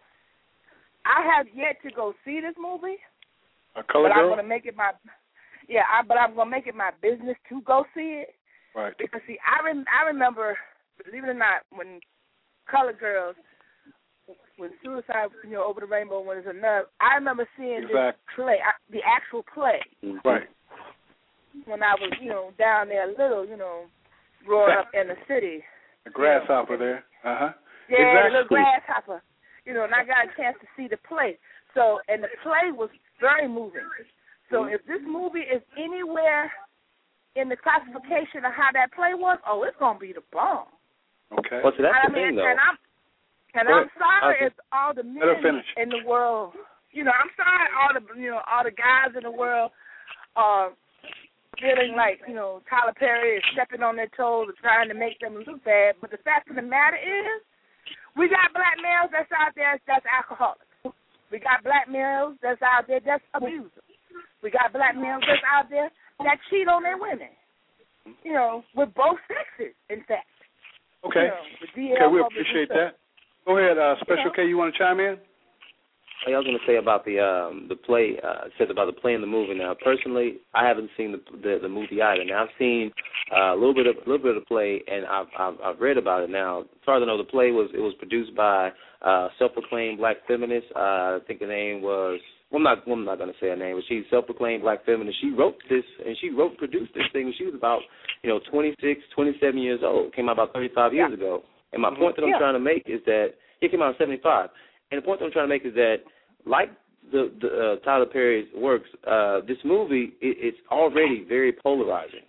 I have yet to go see this movie. A Color but Girl? I'm going to make it my, yeah, I, but I'm going to make it my business to go see it. Right. Because see, I rem, I remember, believe it or not, when Color Girls. When Suicide, you know, Over the Rainbow was enough, I remember seeing exactly. this play, the actual play. Right. When I was, you know, down there little, you know, growing up in the city. A grasshopper you know. there. Uh-huh. Yeah, exactly. a little grasshopper. You know, and I got a chance to see the play. So, and the play was very moving. So mm-hmm. if this movie is anywhere in the classification of how that play was, oh, it's going to be the bomb. Okay. Well, so that's I the mean, thing, though. And I'm, And I'm sorry if all the men in the world, you know, I'm sorry all the, you know, all the guys in the world are feeling like, you know, Tyler Perry is stepping on their toes and trying to make them look bad. But the fact of the matter is, we got black males that's out there that's alcoholics. We got black males that's out there that's abusers. We got black males that's out there that cheat on their women. You know, with both sexes, in fact. Okay. You know, okay, we appreciate that. Go ahead, uh, Special K. You want to chime in? I was going to say about the um, the play. Uh, said about the play in the movie. Now, personally, I haven't seen the the, the movie either. Now, I've seen uh, a little bit of a little bit of the play, and I've, I've I've read about it. Now, as far as I know, the play was it was produced by uh, self-proclaimed black feminist. Uh, I think the name was. Well, I'm not. Well, I'm not going to say her name, but she's self-proclaimed black feminist. She wrote this, and she wrote produced this thing when she was about you know twenty-six, twenty-seven years old. Came out about thirty-five years yeah. ago. And my point that I'm yeah. trying to make is that it came out in seventy-five. And the point that I'm trying to make is that, like the, the uh, Tyler Perry's works, uh, this movie, it, it's already very polarizing.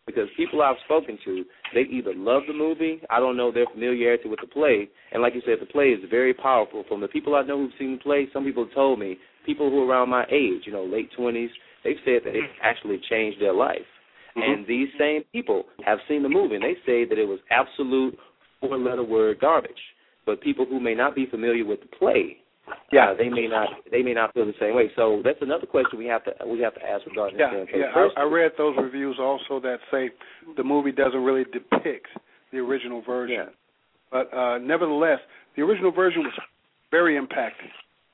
because people I've spoken to, they either love the movie, I don't know their familiarity with the play, and like you said, the play is very powerful. From the people I know who've seen the play, some people told me, people who are around my age, you know, late twenties, they've said that it actually changed their life. Mm-hmm. And these same people have seen the movie, and they say that it was absolute four-letter word garbage. But people who may not be familiar with the play, yeah, uh, they may not they may not feel the same way. So that's another question we have to we have to ask regarding yeah, this. Yeah, I, I read those reviews also that say the movie doesn't really depict the original version. Yeah. But uh, nevertheless, the original version was very impacting.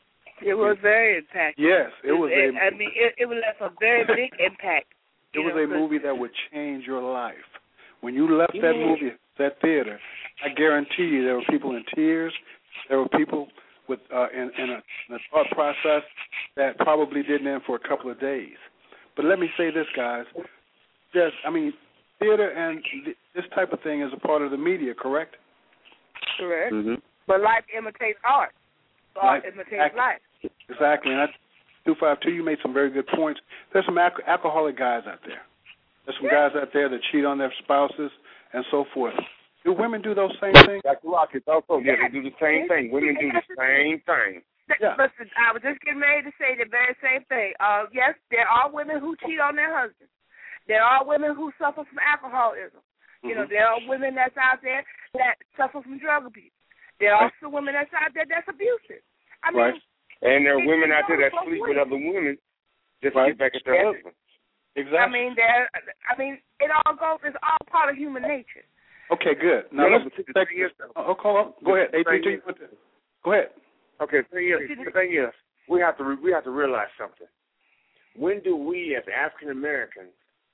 It was very impactful. Yes, it was. It, a, I mean, it, it left a very big impact. It was know, a movie that would change your life. When you left that movie, that theater, I guarantee you there were people in tears. There were people with uh, in, in, a, in a thought process that probably didn't end for a couple of days. But let me say this, guys. Just, I mean, theater and th- this type of thing is a part of the media, correct? Correct. Mm-hmm. But life imitates art. Art life, imitates exactly. life. Exactly. And I, two five two, you made some very good points. There's some al- alcoholic guys out there. There's some guys out there that cheat on their spouses and so forth. Do women do those same things? Doctor Rockets also, yeah, they do the same thing. Women do the same thing. Yeah. Listen, I was just getting ready to say the very same thing. Uh, yes, there are women who cheat on their husbands. There are women who suffer from alcoholism. Mm-hmm. You know, there are women that's out there that suffer from drug abuse. There are right. also women that's out there that's abusive. I mean, right. And there are women out there that sleep with other women just right. to get back at their husband. Exactly. I mean, there. I mean, it all goes. It's all part of human nature. Okay, good. Now no, let's take this. Oh, call up. Go ahead. A T T. Go ahead. Okay. The thing is, the thing is, we have to we have to realize something. When do we, as African Americans,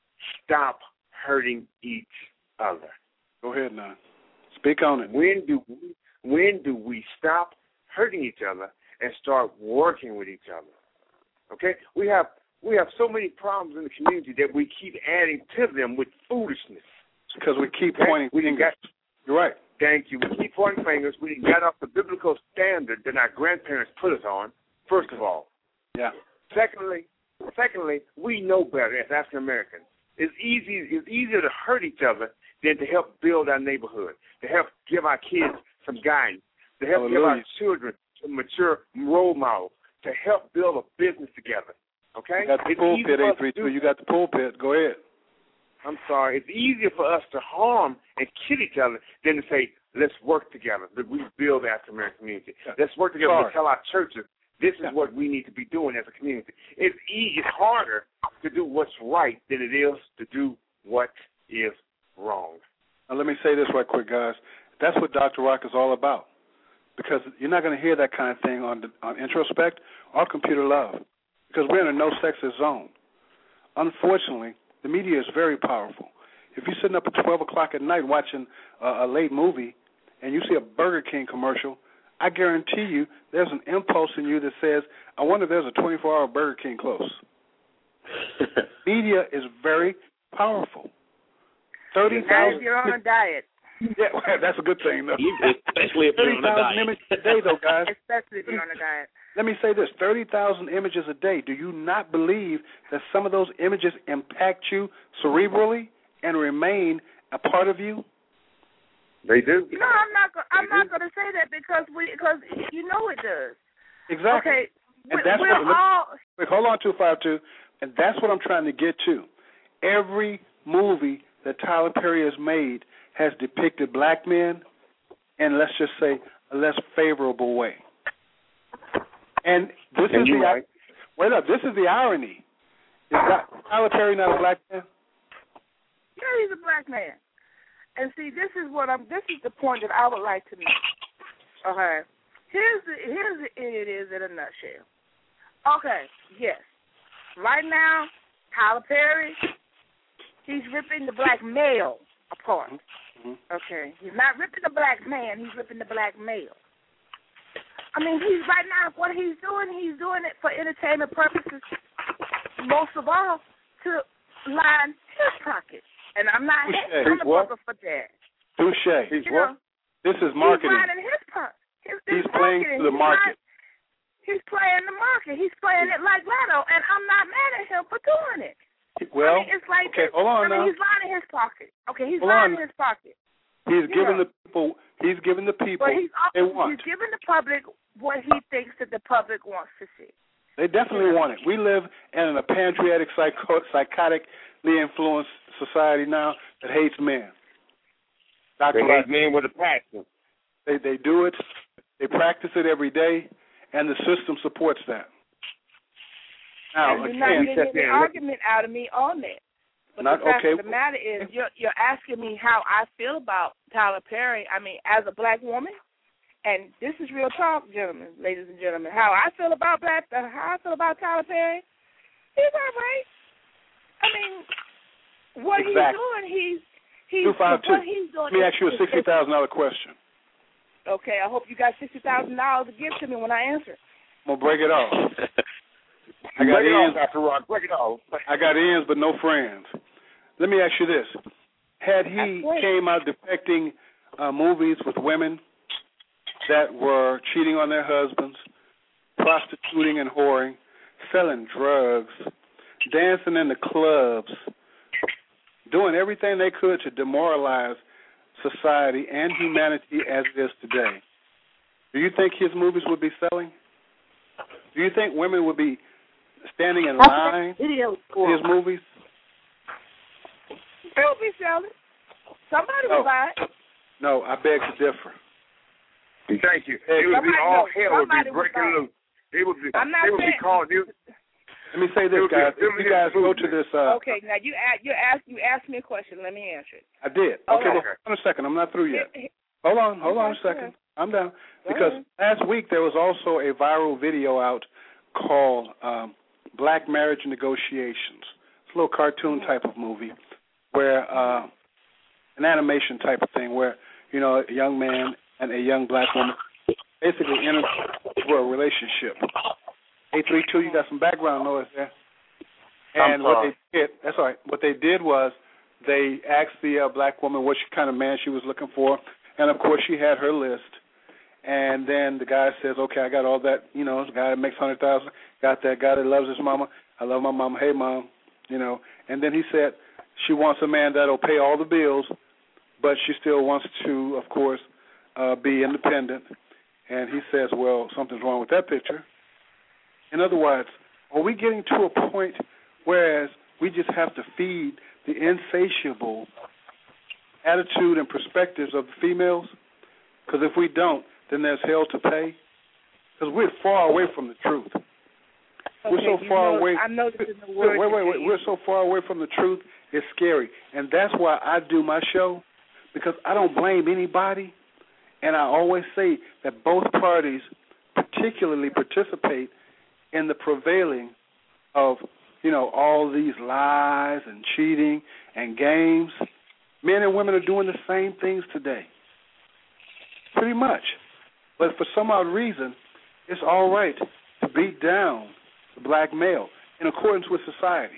stop hurting each other? Go ahead now. Speak on it. When do we, when do we stop hurting each other and start working with each other? Okay, we have we have so many problems in the community that we keep adding to them with foolishness. Because we keep okay? pointing we fingers. Got, You're right. Thank you. We keep pointing fingers. We got off the biblical standard that our grandparents put us on, first of all. Yeah. Secondly, secondly, we know better as African Americans. It's easy. It's easier to hurt each other than to help build our neighborhood, to help give our kids some guidance, to help Hallelujah. give our children some mature role models, to help build a business together. Okay? You got the it's pulpit, A three two. You got the pulpit. Go ahead. I'm sorry. It's easier for us to harm and kill each other than to say, let's work together, that we build the African American community. Yeah. Let's work together to tell our churches this is yeah. what we need to be doing as a community. It's easy, it's harder to do what's right than it is to do what is wrong. Now let me say this right quick, guys. That's what Doctor Rock is all about. Because you're not going to hear that kind of thing on the, on Introspect or Computer Love. Because we're in a no-sexist zone. Unfortunately, the media is very powerful. If you're sitting up at twelve o'clock at night watching uh, a late movie and you see a Burger King commercial, I guarantee you there's an impulse in you that says, I wonder if there's a twenty-four hour Burger King close. Media is very powerful. thirty thousand. If you're on a diet. Yeah, well, that's a good thing, though. Especially if you're on a diet. images a day, though, guys. Especially if you're on a diet. Let me say this, thirty thousand images a day. Do you not believe that some of those images impact you cerebrally and remain a part of you? They do. No, I'm not. Go- I'm not going to say that because we because you know it does. Exactly. Okay. And we, that's we're what, all. Wait, hold on, two five two. And that's what I'm trying to get to. Every movie that Tyler Perry has made has depicted black men in, let's just say, a less favorable way. And this and is the right. wait up. This is the irony. Is that Tyler Perry not a black man? Yeah, he's a black man. And see, this is what I'm. This is the point that I would like to make. Okay, here's the here's the, it is in a nutshell. Okay, yes, right now, Tyler Perry, he's ripping the black male apart. Mm-hmm. Okay, he's not ripping the black man. He's ripping the black male. I mean, he's right now, what he's doing, he's doing it for entertainment purposes, most of all, to line his pockets. And I'm not hating on the brother for that. Touche. He's you what? Know, this is marketing. He's lining his part. His, he's his playing marketing. to the he's market. Not, he's playing the market. He's playing it like Lotto, and I'm not mad at him for doing it. Well, Well, I mean, it's like okay, this. hold on I mean, now. he's lying in his pocket. Okay, he's Hold lying on. in his pocket. He's You giving know. the people. He's giving the people But he's they also, want. he's giving the public what he thinks that the public wants to see. They definitely want it. We live in a patriotic, psycho- psychotically influenced society now that hates men. Doctor They hate men with a passion. They they do it. They practice it every day, and the system supports that. Now, and you're again, not getting any argument out of me on that. But Not, the fact okay. of the matter is, you're you're asking me how I feel about Tyler Perry. I mean, as a black woman, and this is real talk, gentlemen, ladies and gentlemen. How I feel about black, uh, how I feel about Tyler Perry, he's all right. I mean, what Exactly. he's doing, he's he's two five two. what he's doing. Let me ask you a is- sixty thousand dollar question. Okay, I hope you got sixty thousand dollars to give to me when I answer. I'm gonna break it off. I got Break it ends. off, Doctor Rock. Break it off. I got ends, but no friends. Let me ask you this: had he came out depicting uh, movies with women that were cheating on their husbands, prostituting and whoring, selling drugs, dancing in the clubs, doing everything they could to demoralize society and humanity as it is today, do you think his movies would be selling? Do you think women would be standing in line for his movies? It will be selling. Somebody No. will buy it. No, I beg to differ. Thank you. Hey, It would be somebody- all no, hell would be somebody would breaking buy it. loose. It would be. I'm not it would be saying- called. It, Let me say It this, would be guys. a If you guys go to this, uh, Okay, now you ask, you ask you asked me a question. Let me answer it. I did. Oh, Okay, okay. well, hold on a second. I'm not through yet. Hold on, hold on a Okay, second. I'm done. Go Because ahead. last week there was also a viral video out called um, Black Marriage Negotiations. It's a little cartoon type of movie where uh, an animation type of thing where, you know, a young man and a young black woman basically enter into a relationship. eight three two, you got some background noise there. And I'm what sorry. they did, that's all right. What they did was they asked the uh, black woman what she, kind of man she was looking for, and of course she had her list. And then the guy says, "Okay, I got all that. You know, the guy that makes hundred thousand, got that guy that loves his mama. I love my mama. Hey, mom, you know." And then he said she wants a man that'll pay all the bills, but she still wants to, of course, uh, be independent. And he says, "Well, something's wrong with that picture." In other words, are we getting to a point whereas we just have to feed the insatiable attitude and perspectives of the females? Because if we don't, then there's hell to pay. Because we're far away from the truth. we're Okay, so you far know, away. I'm noticing the word. Wait, wait, that wait. you We're use. so far away from the truth, it's scary. And that's why I do my show, because I don't blame anybody. And I always say that both parties particularly participate in the prevailing of, you know, all these lies and cheating and games. Men and women are doing the same things today, pretty much. But for some odd reason, it's all right to beat down the black male in accordance with society.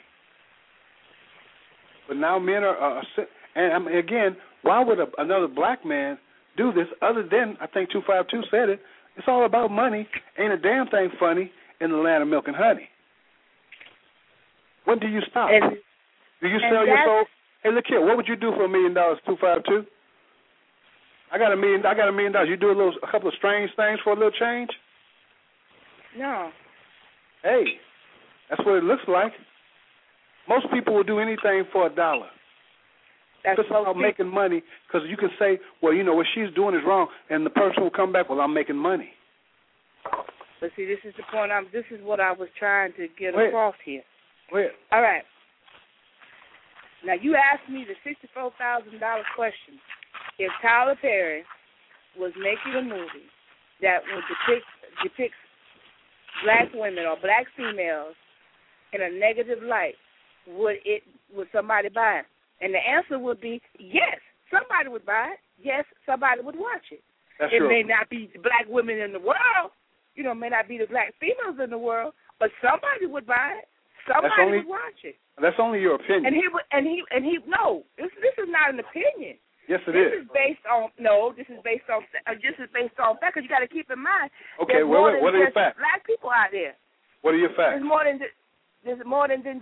But now men are, are and I mean, again, why would a, another black man do this other than, I think two five two said it, it's all about money. Ain't a damn thing funny in the land of milk and honey. When do you stop? And, do you and sell your that's- soul? Hey, look here. What would you do for a million dollars? Two five two. I got a million. I got a million dollars. You do a little, a couple of strange things for a little change. No. Hey, that's what it looks like. Most people will do anything for a dollar. That's It's about making money, because you can say, well, you know, what she's doing is wrong, and the person will come back, well, I'm making money. But see, this is the point. I'm. This is what I was trying to get Wait. across here. Wait. All right. Now you asked me the sixty-four thousand dollar question. If Tyler Perry was making a movie that would depict depicts black women or black females in a negative light, would it? Would somebody buy it? And the answer would be yes. Somebody would buy it. Yes, somebody would watch it. That's it true. may not be the black women in the world. You know, it may not be the black females in the world, but somebody would buy it. Somebody only- would watch it. That's only your opinion. And he would, and he, and he. No, this this is not an opinion. yes, it this is. is based on no. This is based on. Uh, this is based on fact. Because you got to keep in mind. Okay, there's well, more what than are your just facts? black people out there. What are your facts? There's more than. ju- There's more than, than just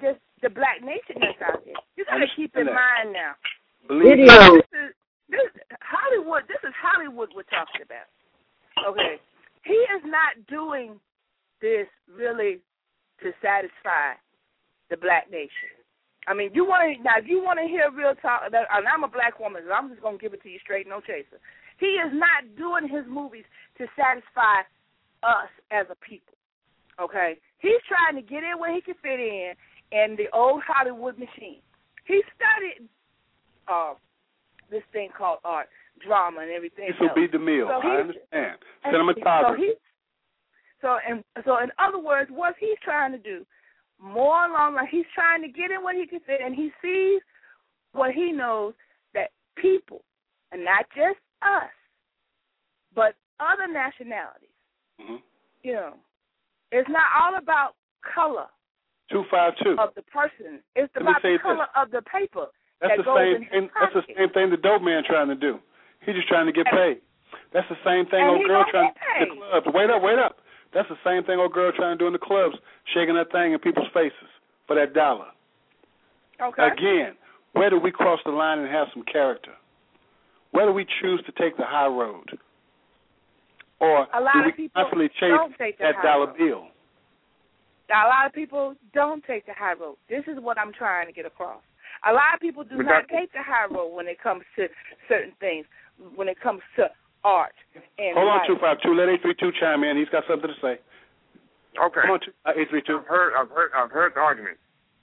the black nation that's out there. You got to keep in that. mind now. Believe this, it. is, this Hollywood. This is Hollywood we're talking about. Okay, he is not doing this really to satisfy the black nation. I mean, you want to now. If you want to hear real talk, and I'm a black woman, so I'm just gonna give it to you straight, no chaser. He is not doing his movies to satisfy us as a people. Okay, he's trying to get in where he can fit in in the old Hollywood machine. He studied uh, this thing called art, drama, and everything. This will be the meal. So I understand. and Cinematography. So, he, so, in, so in other words, what he's trying to do, more along like he's trying to get in where he can fit, and he sees what he knows that people, and not just us, but other nationalities, mm-hmm. you know, it's not all about color. Two five two of the person. It's Let about me say the color this. of the paper. That's that the goes same. in his Thing, that's the pocket. same thing the dope man trying to do. He's just trying to get And, paid. That's the same thing and old he girl gonna trying get to do in paid. the clubs. Wait up, wait up. That's the same thing old girl trying to do in the clubs, shaking that thing in people's faces for that dollar. Okay. Again, where do we cross the line and have some character? Where do we choose to take the high road? Or A lot do of we people constantly chase don't take the that high dollar road. bill? Now, a lot of people don't take the high road. This is what I'm trying to get across. A lot of people do But not that- take the high road when it comes to certain things, when it comes to art and Hold on, life. two five two. Let eight three two chime in. He's got something to say. Okay. Come on, two, uh, eight three two. I've heard, I've heard, I've heard the argument.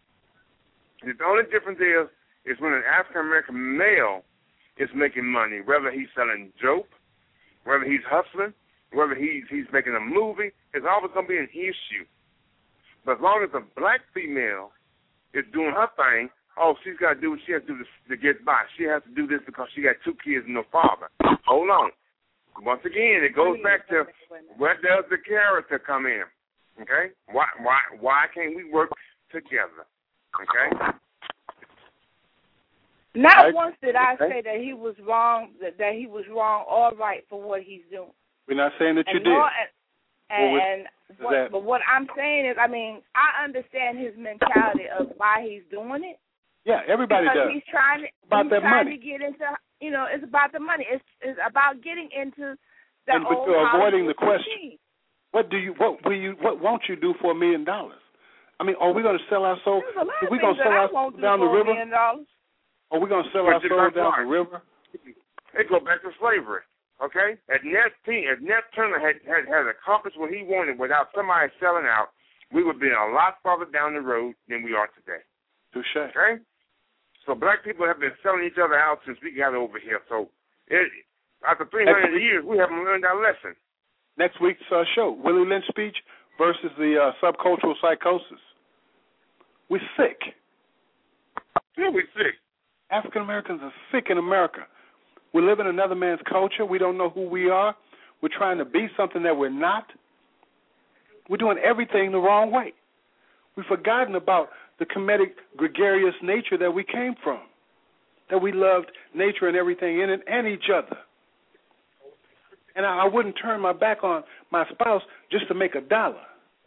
The only difference is, is when an African American male is making money, whether he's selling dope, whether he's hustling, whether he's he's making a movie, it's always going to be an issue. But as long as a black female is doing her thing, oh, she's got to do what she has to do to, to get by. She has to do this because she got two kids and no father. Hold on. Once again, it goes back to where does the character come in? Okay? Why why why can't we work together? Okay? Not Right. once did I Okay. say that he was wrong, that, that he was wrong or right for what he's doing. We're not saying that you and did. nor- and, Well, with- and is what, that- but what I'm saying is, I mean, I understand his mentality of why he's doing it. Yeah, everybody because does. he's trying to About he's that trying money. to get into, you know, it's about the money. It's it's about getting into the And but old you're avoiding Hollywood the question. machine. What do you? What will you? What won't you do for a million dollars? I mean, are we going to sell our soul? There's a lot Are of we things going to that sell I our won't soul do down the for a river? million dollars. Are we going to sell But our you soul got down right. the river? It go back to slavery. Okay? If Nat, if Nat Turner had, had, had accomplished what he wanted without somebody selling out, we would be a lot farther down the road than we are today. Touche. Okay? So black people have been selling each other out since we got over here. So it, after three hundred years, we haven't learned our lesson. Next week's uh, show, Willie Lynch speech versus the uh, subcultural psychosis. We're sick. Yeah, we're sick. African Americans are sick in America. We live in another man's culture. We don't know who we are. We're trying to be something that we're not. We're doing everything the wrong way. We've forgotten about the comedic, gregarious nature that we came from, that we loved nature and everything in it and each other. And I, I wouldn't turn my back on my spouse just to make a dollar.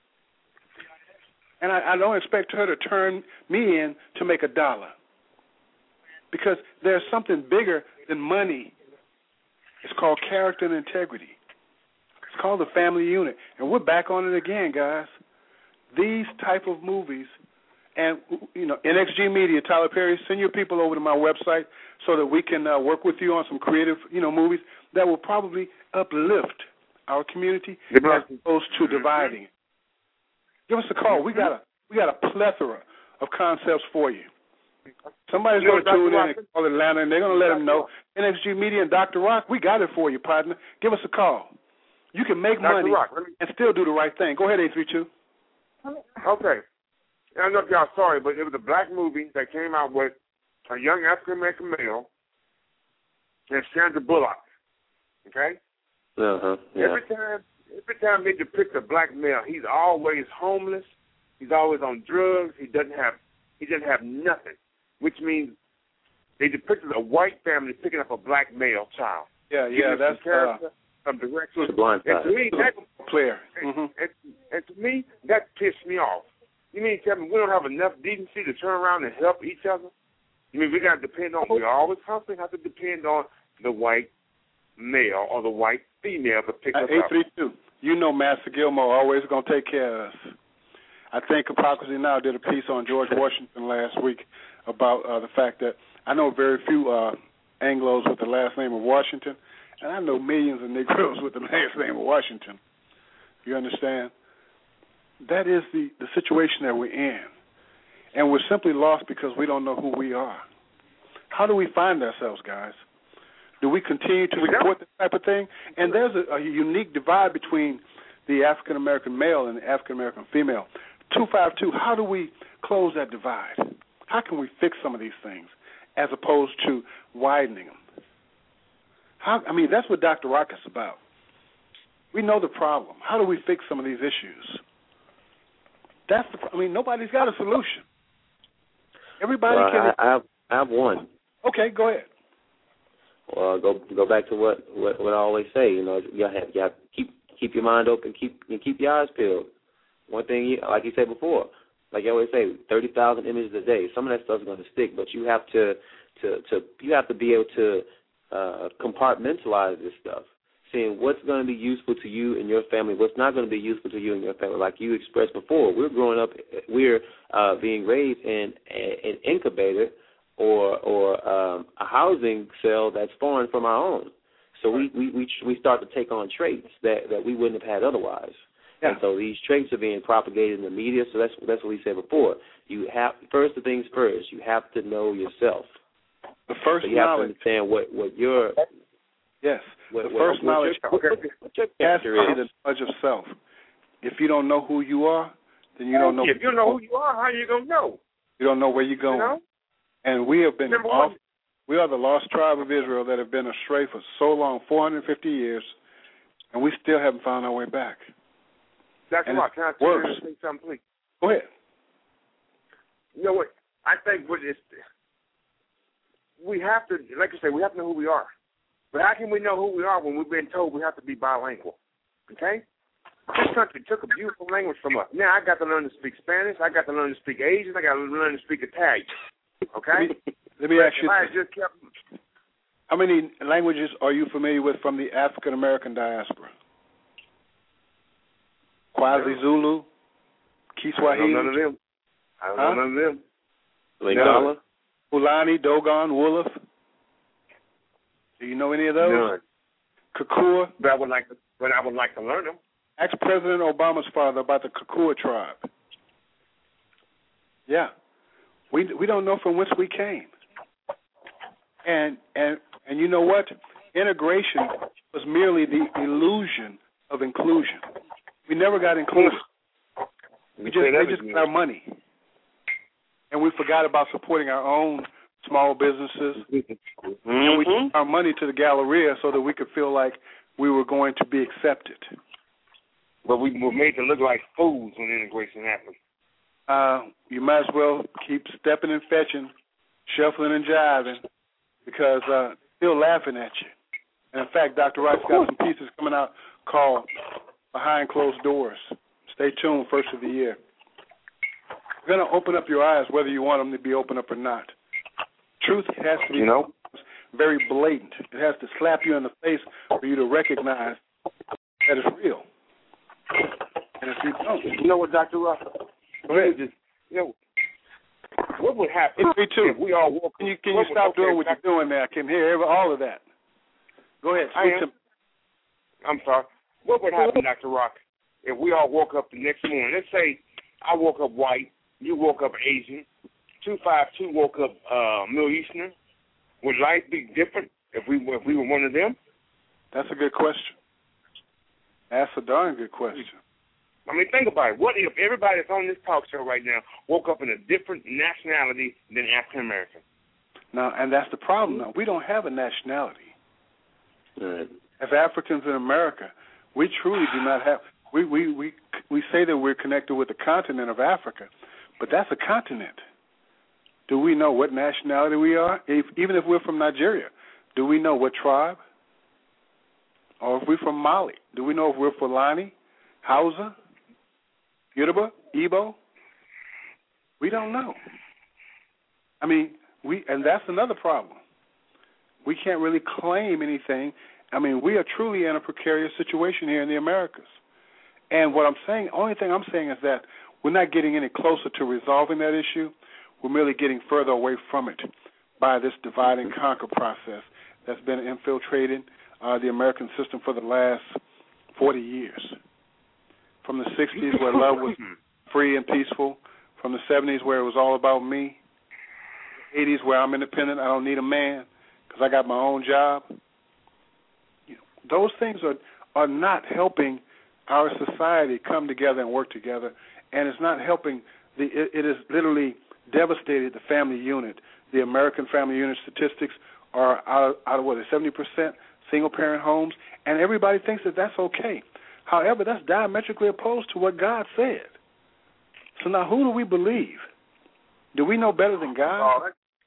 And I, I don't expect her to turn me in to make a dollar. Because there's something bigger than money. It's called character and integrity. It's called the family unit. And we're back on it again, guys. These type of movies, and, you know, N X G Media, Tyler Perry, send your people over to my website so that we can uh, work with you on some creative, you know, movies that will probably uplift our community as opposed to dividing it. Give us a call. We got a we got a plethora of concepts for you. Somebody's You know, going to tune in Doctor and call Atlanta, and they're going to let them know. N X G Media and Doctor Rock, we got it for you, partner. Give us a call. You can make Doctor money Rock, let me- and still do the right thing. Go ahead, eight three two. Okay. I don't know if y'all saw it, but it was a black movie that came out with a young African-American male and Sandra Bullock. Okay? Uh-huh. Yeah. Every time every time they depict a black male, he's always homeless. He's always on drugs. He doesn't have he doesn't have nothing, which means they depicted a white family picking up a black male child. Yeah, Giving yeah, him that's some character, uh, some direction. It's a blind And side. to me, that player. and, Mm-hmm. and, and to me, that pissed me off. You mean tell me we don't have enough decency to turn around and help each other? You mean we got to depend on, we always constantly have to depend on the white male or the white female to pick us eight up. three two. You know Master Gilmore always going to take care of us. I think Hypocrisy Now did a piece on George Washington last week about uh, the fact that I know very few uh, Anglos with the last name of Washington, and I know millions of Negroes with the last name of Washington. You understand? That is the, the situation that we're in. And we're simply lost because we don't know who we are. How do we find ourselves, guys? Do we continue to support this type of thing? And there's a, a unique divide between the African-American male and the African-American female. two five two, how do we close that divide? How can we fix some of these things as opposed to widening them? How, I mean, that's what Doctor Rock is about. We know the problem. How do we fix some of these issues? That's the, I mean, nobody's got a solution. Everybody well, can. I, I have I have one. Okay, go ahead. Well, go go back to what, what, what I always say. You know, you have you have to keep keep your mind open, keep and keep your eyes peeled. One thing, you, like you said before, like I always say, thirty thousand images a day. Some of that stuff is going to stick, but you have to to to you have to be able to uh, compartmentalize this stuff. Seeing what's going to be useful to you and your family, what's not going to be useful to you and your family. Like you expressed before, we're growing up, we're uh, being raised in an incubator or or um, a housing cell that's foreign from our own. So we, we, we, we start to take on traits that, that we wouldn't have had otherwise. Yeah. And so these traits are being propagated in the media. So that's that's what we said before. You have first the things first. You have to know yourself. The first so you knowledge. have to understand what, what your yes. What, the what, first what knowledge your, what, what your has to character be is. the knowledge of self. If you don't know who you are, then you don't know. If you don't know who you are, how are you gonna know? You don't know where you're going. You know? And we have been Number off. one. We are the lost tribe of Israel that have been astray for so long, four hundred fifty years, and we still haven't found our way back. That's and right. Can I tell you and say something, please? Go ahead. You know what? I think what is we have to, like you say, we have to know who we are. But how can we know who we are when we've been told we have to be bilingual? Okay? This country took a beautiful language from us. Now I got to learn to speak Spanish. I got to learn to speak Asian. I got to learn to speak Italian. Okay? Let me, let me ask you I just kept, how many languages are you familiar with from the African American diaspora? Kwazi Zulu, Kiswahili. I don't know none of them. I don't huh? know none of them. Lingala, Fulani, Dogon, Wolof. Do you know any of those? None. Kakua. But I would like to. But I would like to learn them. Ask President Obama's father about the Kakua tribe. Yeah, we we don't know from whence we came. And and and you know what? Integration was merely the illusion of inclusion. We never got included. We just they just got our money, and we forgot about supporting our own small businesses. Mm-hmm. And we took our money to the Galleria so that we could feel like we were going to be accepted. But we were made to look like fools when integration happened. Uh, you might as well keep stepping and fetching, shuffling and jiving, because uh, they're still laughing at you. And in fact, Doctor Wright's got some pieces coming out called Behind Closed Doors. Stay tuned, first of the year. We're going to open up your eyes whether you want them to be open up or not. Truth has to be you know? very blatant. It has to slap you in the face for you to recognize that it's real. And if you don't, you know what, Doctor Ross? Go ahead. Just, you know, what would happen me too. if we all woke Can you, can you stop okay, doing what you're doing there? I can hear every, all of that. Go ahead. I am. I'm sorry. What would happen, Doctor Rock, if we all woke up the next morning? Let's say I woke up white, you woke up Asian, two five two woke up uh, Middle Eastern. Would life be different if we if we were one of them? That's a good question. That's a darn good question. I mean, think about it. What if everybody that's on this talk show right now woke up in a different nationality than African American? Now, and that's the problem. Now, we don't have a nationality. Right. As Africans in America, we truly do not have. We we we we say that we're connected with the continent of Africa, but that's a continent. Do we know what nationality we are? If, even if we're from Nigeria, do we know what tribe? Or if we're from Mali, do we know if we're Fulani, Hausa, Yoruba, Igbo? We don't know. I mean, we and that's another problem. We can't really claim anything. I mean, we are truly in a precarious situation here in the Americas. And what I'm saying, only thing I'm saying is that we're not getting any closer to resolving that issue. We're merely getting further away from it by this divide and conquer process that's been infiltrating uh, the American system for the last forty years. From the sixties, where love was free and peaceful, from the seventies, where it was all about me, the eighties, where I'm independent, I don't need a man because I got my own job. You know, those things are, are not helping our society come together and work together, and it's not helping. The, it, it has literally devastated the family unit. The American family unit statistics are out of, out of what, seventy percent single-parent homes, and everybody thinks that that's okay. However, that's diametrically opposed to what God said. So now who do we believe? Do we know better than God?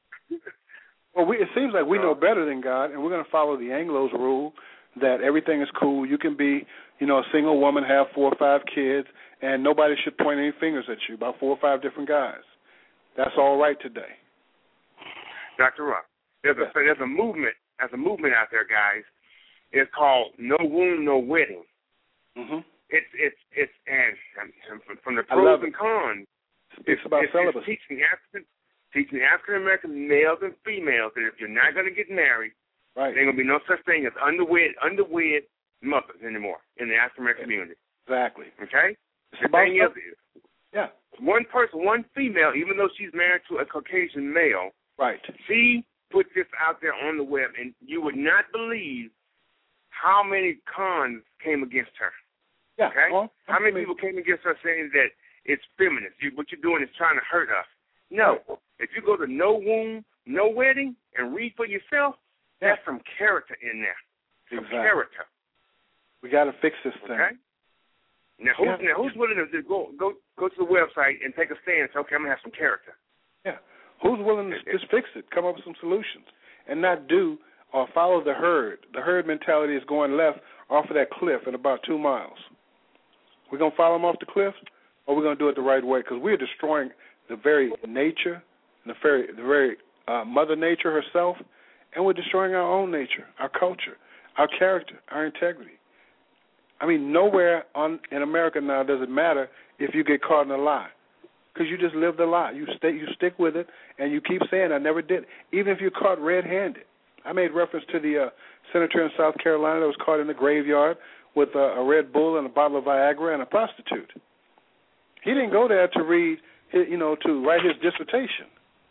Well, we, it seems like we know better than God, and we're going to follow the Anglos rule that everything is cool. You can be, you know, a single woman, have four or five kids, and nobody should point any fingers at you about four or five different guys. That's all right today. Doctor Rock, there's a there's a movement, there's a movement out there, guys. It's called No Womb, No Wedding. Mm-hmm. It's it's it's and, and from the pros and cons. It's, it's about it's, celibacy. It's teaching African teaching African American males and females that if you're not going to get married, right, there ain't gonna be no such thing as underwed underwed mothers anymore in the African American community. Exactly. Okay. It's the about thing is, yeah, one person, one female, even though she's married to a Caucasian male, right, she put this out there on the web, and you would not believe how many cons came against her. Yeah. Okay? Well, how many people came against her saying that it's feminist? You, what you're doing is trying to hurt us. No. Right. If you go to No Womb, No Wedding and read for yourself, yeah, there's some character in there. Some exactly. character. We got to fix this thing. Okay? Now, who's, yeah. now, who's willing to go go go to the website and take a stand and say, okay, I'm going to have some character? Yeah. Who's willing to just fix it, come up with some solutions, and not do or follow the herd? The herd mentality is going left off of that cliff at about two miles. We're going to follow them off the cliff, or we're going to do it the right way? Because we're destroying the very nature, the very, the very uh, Mother Nature herself, and we're destroying our own nature, our culture, our character, our integrity. I mean, nowhere on, in America now does it matter if you get caught in a lie, because you just live the lie. You stay, you stick with it, and you keep saying, I never did. Even if you're caught red-handed. I made reference to the uh, senator in South Carolina that was caught in the graveyard with a, a Red Bull and a bottle of Viagra and a prostitute. He didn't go there to read, his, you know, to write his dissertation.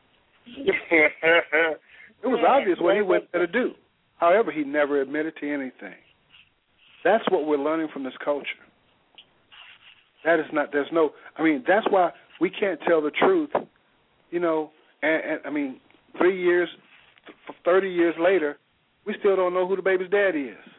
It was obvious what he went there to do. However, he never admitted to anything. That's what we're learning from this culture. That is not, there's no, I mean, that's why we can't tell the truth, you know, and, and I mean, three years, thirty years later, we still don't know who the baby's daddy is.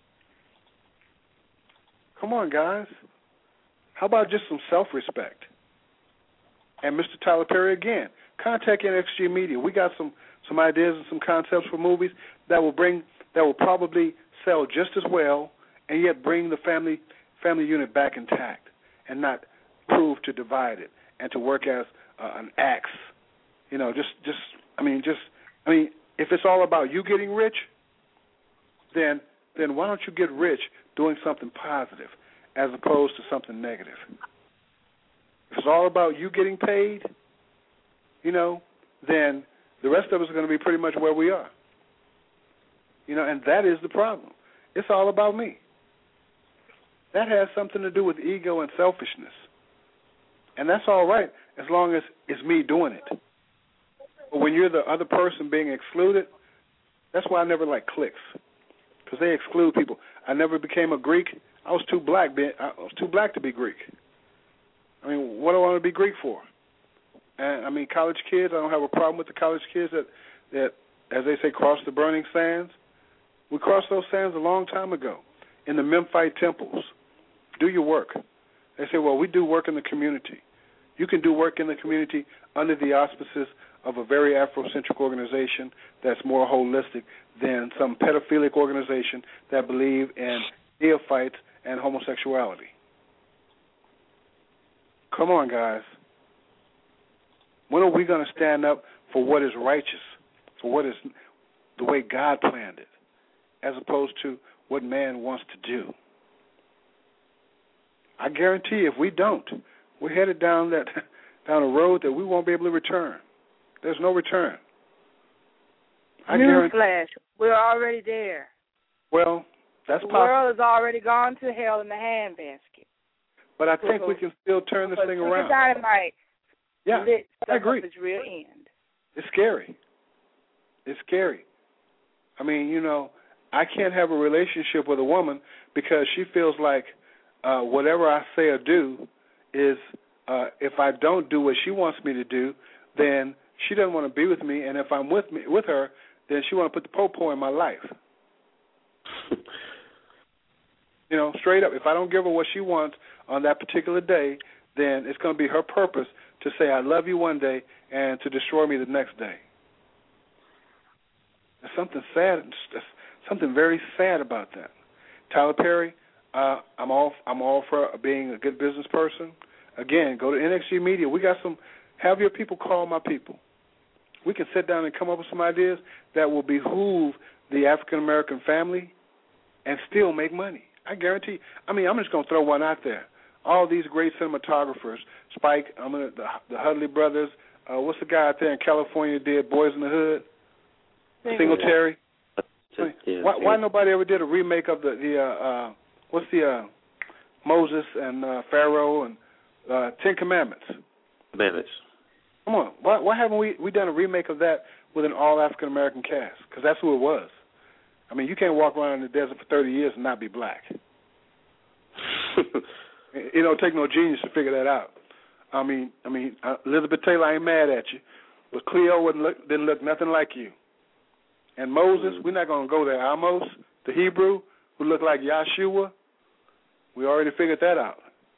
Come on, guys. How about just some self-respect? And Mister Tyler Perry, again, contact N X G Media. We got some, some ideas and some concepts for movies that will bring, that will probably sell just as well and yet bring the family family unit back intact and not prove to divide it and to work as uh, an axe. You know, just, just, I mean, just, I mean, if it's all about you getting rich, then then why don't you get rich doing something positive as opposed to something negative? If it's all about you getting paid, you know, then the rest of us are going to be pretty much where we are. You know, and that is the problem. It's all about me. That has something to do with ego and selfishness. And that's all right as long as it's me doing it. But when you're the other person being excluded, that's why I never like cliques, because they exclude people. I never became a Greek. I was too black. I was too black to be Greek. I mean, what do I want to be Greek for? And I mean, college kids, I don't have a problem with the college kids that, that, as they say, cross the burning sands. We crossed those sands a long time ago in the Memphite temples. Do your work. They say, well, we do work in the community. You can do work in the community under the auspices of a very Afrocentric organization that's more holistic than some pedophilic organization that believe in neophytes and homosexuality. Come on, guys. When are we going to stand up for what is righteous, for what is the way God planned it, as opposed to what man wants to do? I guarantee if we don't, we're headed down that down a road that we won't be able to return. There's no return. Newsflash, we're already there. Well, that's the possible. The world has already gone to hell in the handbasket. But I think so, we can still turn this thing around. Dynamite yeah, lit I agree. Its real end. It's scary. It's scary. I mean, you know, I can't have a relationship with a woman because she feels like uh, whatever I say or do is, uh, if I don't do what she wants me to do, then she doesn't want to be with me. And if I'm with me with her, then she want to put the po-po in my life. You know, straight up. If I don't give her what she wants on that particular day, then it's going to be her purpose to say I love you one day and to destroy me the next day. There's something sad, something very sad about that. Tyler Perry, uh, I'm all I'm all for being a good business person. Again, go to N X G Media. We got some. Have your people call my people. We can sit down and come up with some ideas that will behoove the African American family and still make money. I guarantee. I mean, I'm just going to throw one out there. All these great cinematographers, Spike, I'm gonna, the, the Hudley brothers. Uh, what's the guy out there in California did Boys in the Hood? Singletary. Yeah, why, why nobody ever did a remake of the the uh, uh, what's the uh, Moses and uh, Pharaoh and uh, Ten Commandments? Commandments. Come on, why, why haven't we we done a remake of that with an all African American cast? Because that's who it was. I mean, you can't walk around in the desert for thirty years and not be black. It don't take no genius to figure that out. I mean, I mean, uh, Elizabeth Taylor, I ain't mad at you, but Cleo wouldn't look, didn't look nothing like you. And Moses, we're not going to go there. Amos, the Hebrew, who looked like Yahshua, we already figured that out.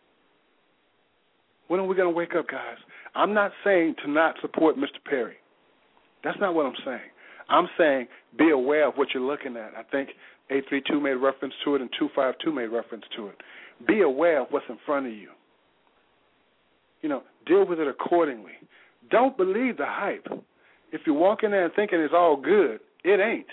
When are we going to wake up, guys? I'm not saying to not support Mister Perry. That's not what I'm saying. I'm saying be aware of what you're looking at. I think eight three two made reference to it and two five two made reference to it. Be aware of what's in front of you. You know, deal with it accordingly. Don't believe the hype. If you walk in there and thinking it's all good, it ain't.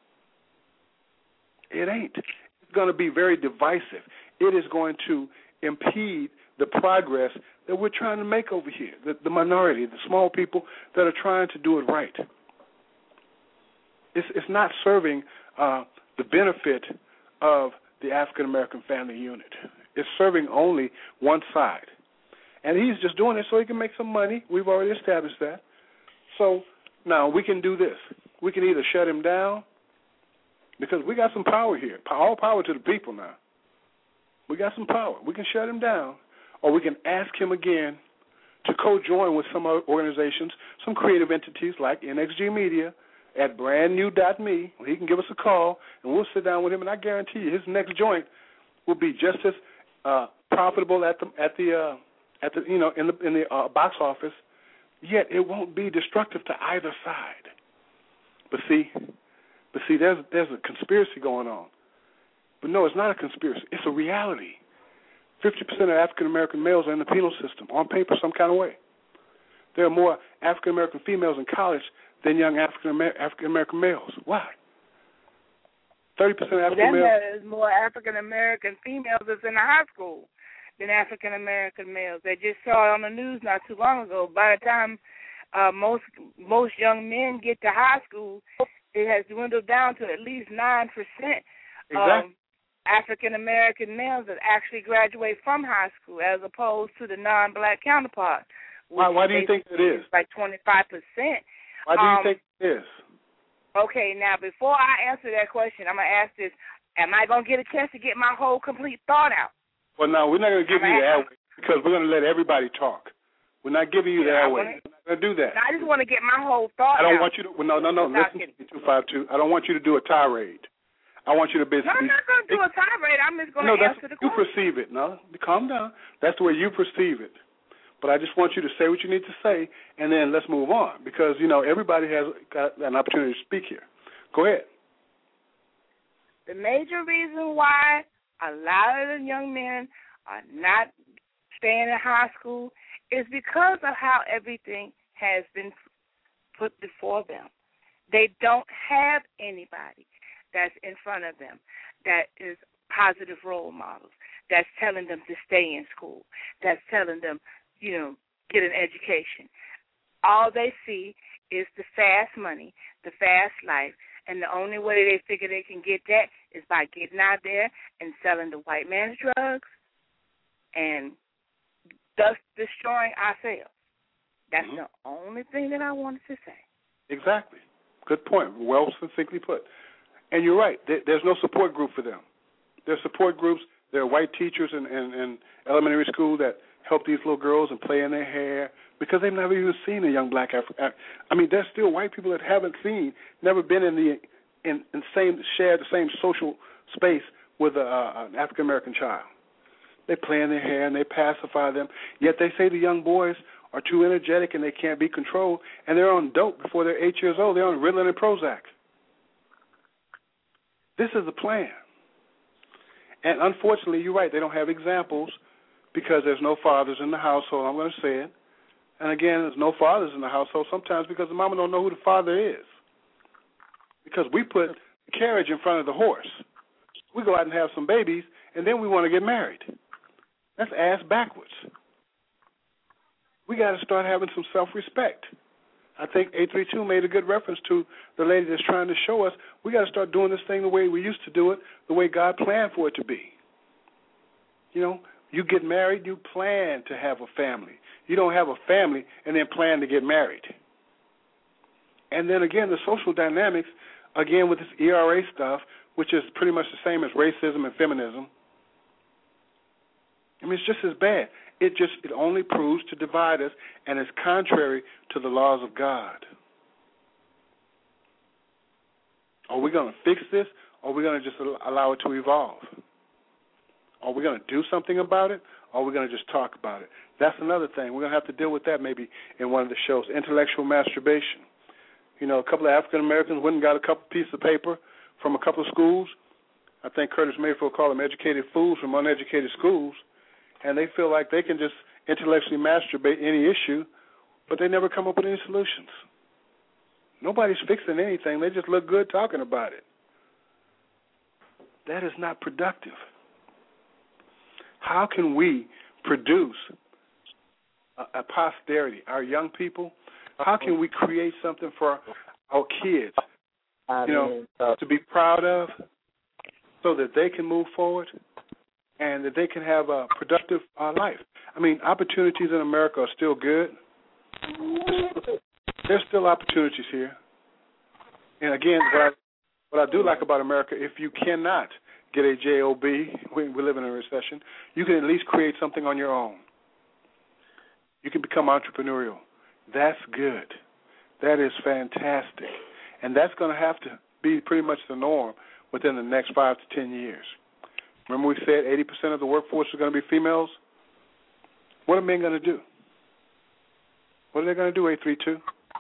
It ain't. It's going to be very divisive. It is going to impede the progress that we're trying to make over here, the, the minority, the small people that are trying to do it right. It's, it's not serving uh, the benefit of the African American family unit. It's serving only one side. And he's just doing it so he can make some money. We've already established that. So now we can do this. We can either shut him down, because we got some power here. All power to the people now. We got some power. We can shut him down, or we can ask him again to co-join with some other organizations, some creative entities like N X G Media at brand new dot me. He can give us a call, and we'll sit down with him, and I guarantee you his next joint will be just as uh, profitable at the at the uh, at the you know in the in the uh, box office. Yet it won't be destructive to either side. But see, but see, there's there's a conspiracy going on. But no, it's not a conspiracy. It's a reality. Fifty percent of African American males are in the penal system on paper, some kind of way. There are more African American females in college than young African African American males. Why? Thirty percent of African males. There's more African American females that's in the high school than African American males. They just saw it on the news not too long ago. By the time uh, most most young men get to high school, it has dwindled down to at least nine percent exactly. of African American males that actually graduate from high school, as opposed to the non-black counterpart. Why, why do you think it is? Like twenty-five percent. Why do you um, think it is? Okay, now before I answer that question, I'm gonna ask this: am I gonna get a chance to get my whole complete thought out? Well, no, we're not going to give I'm you the airway because we're going to let everybody talk. We're not giving you the yeah, airway. We're not going to do that. I just want to get my whole thought out. I don't out. want you to, well, no, no, no, listen to me, two five two. I don't want you to do a tirade. I want you to basically. No, I'm not going to do a tirade. I'm just going to no, answer that's the you question. perceive it. No, calm down. That's the way you perceive it. But I just want you to say what you need to say, and then let's move on because, you know, everybody has got an opportunity to speak here. Go ahead. The major reason why a lot of the young men are not staying in high school is because of how everything has been put before them. They don't have anybody that's in front of them that is positive role models, that's telling them to stay in school, that's telling them, you know, get an education. All they see is the fast money, the fast life, and the only way they figure they can get that is by getting out there and selling the white man's drugs and thus destroying ourselves. That's mm-hmm. the only thing that I wanted to say. Exactly. Good point. Well succinctly put. And you're right. There's no support group for them. There's support groups. There are white teachers in, in, in elementary school that help these little girls and play in their hair because they've never even seen a young black African. I mean, there's still white people that haven't seen, never been in the in, in same shared the same social space with a, uh, an African American child. They play in their hair and they pacify them. Yet they say the young boys are too energetic and they can't be controlled, and they're on dope before they're eight years old. They're on Ritalin and Prozac. This is the plan. And unfortunately, you're right, they don't have examples because there's no fathers in the household. I'm going to say it. And again, there's no fathers in the household sometimes because the mama don't know who the father is. Because we put the carriage in front of the horse. We go out and have some babies, and then we want to get married. That's ass backwards. We got to start having some self-respect. I think eight three two made a good reference to the lady that's trying to show us we got to start doing this thing the way we used to do it, the way God planned for it to be. You know, you get married, you plan to have a family. You don't have a family and then plan to get married. And then again, the social dynamics, again with this E R A stuff, which is pretty much the same as racism and feminism. I mean, it's just as bad. It just it only proves to divide us, and it's contrary to the laws of God. Are we going to fix this, or are we going to just allow it to evolve? Are we going to do something about it, or are we going to just talk about it? That's another thing. We're going to have to deal with that maybe in one of the shows, intellectual masturbation. You know, a couple of African Americans went and got a couple pieces of paper from a couple of schools. I think Curtis Mayfield called them educated fools from uneducated schools. And they feel like they can just intellectually masturbate any issue, but they never come up with any solutions. Nobody's fixing anything. They just look good talking about it. That is not productive. How can we produce a, a posterity, our young people? How can we create something for our kids, you know, to be proud of so that they can move forward? And that they can have a productive uh, life. I mean, opportunities in America are still good. There's still opportunities here. And again, what I, what I do like about America, if you cannot get a job, we, we live in a recession, you can at least create something on your own. You can become entrepreneurial. That's good. That is fantastic. And that's going to have to be pretty much the norm within the next five to ten years. Remember we said eighty percent of the workforce is going to be females? What are men going to do? What are they going to do, eight three two?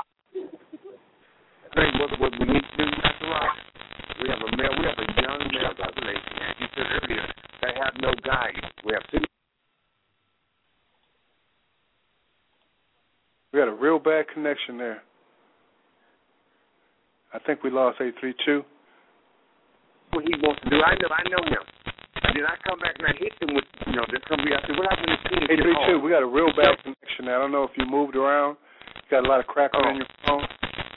I think what, what we need to do, Doctor Rock, we have a male, we have a young male population, as you said earlier, that have no guidance. We have city. We got a real bad connection there. I think we lost eight three two. What he wants to do, I know, I know him. And then I come back and I hit them with, you know, there's somebody out there. What happened to Steve? eight three two, we got a real bad connection there. I don't know if you moved around. You got a lot of crackling oh. on your phone.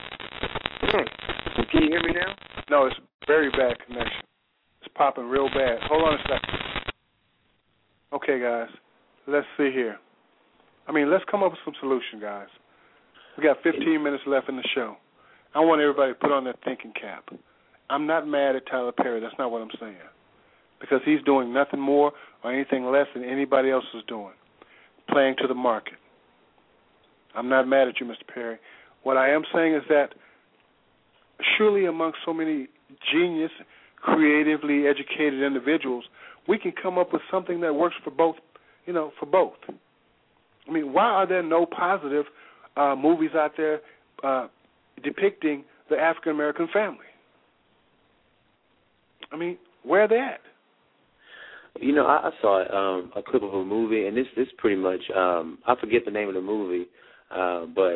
Hmm. Can you hear me now? No, it's very bad connection. It's popping real bad. Hold on a second. Okay, guys, let's see here. I mean, let's come up with some solution, guys. We got fifteen minutes left in the show. I want everybody to put on their thinking cap. I'm not mad at Tyler Perry. That's not what I'm saying. Because he's doing nothing more or anything less than anybody else is doing, playing to the market. I'm not mad at you, Mister Perry. What I am saying is that surely amongst so many genius, creatively educated individuals, we can come up with something that works for both, you know, for both. I mean, why are there no positive uh, movies out there uh, depicting the African-American family? I mean, where are they at? You know, I, I saw um, a clip of a movie, and this this pretty much, um, I forget the name of the movie, uh, but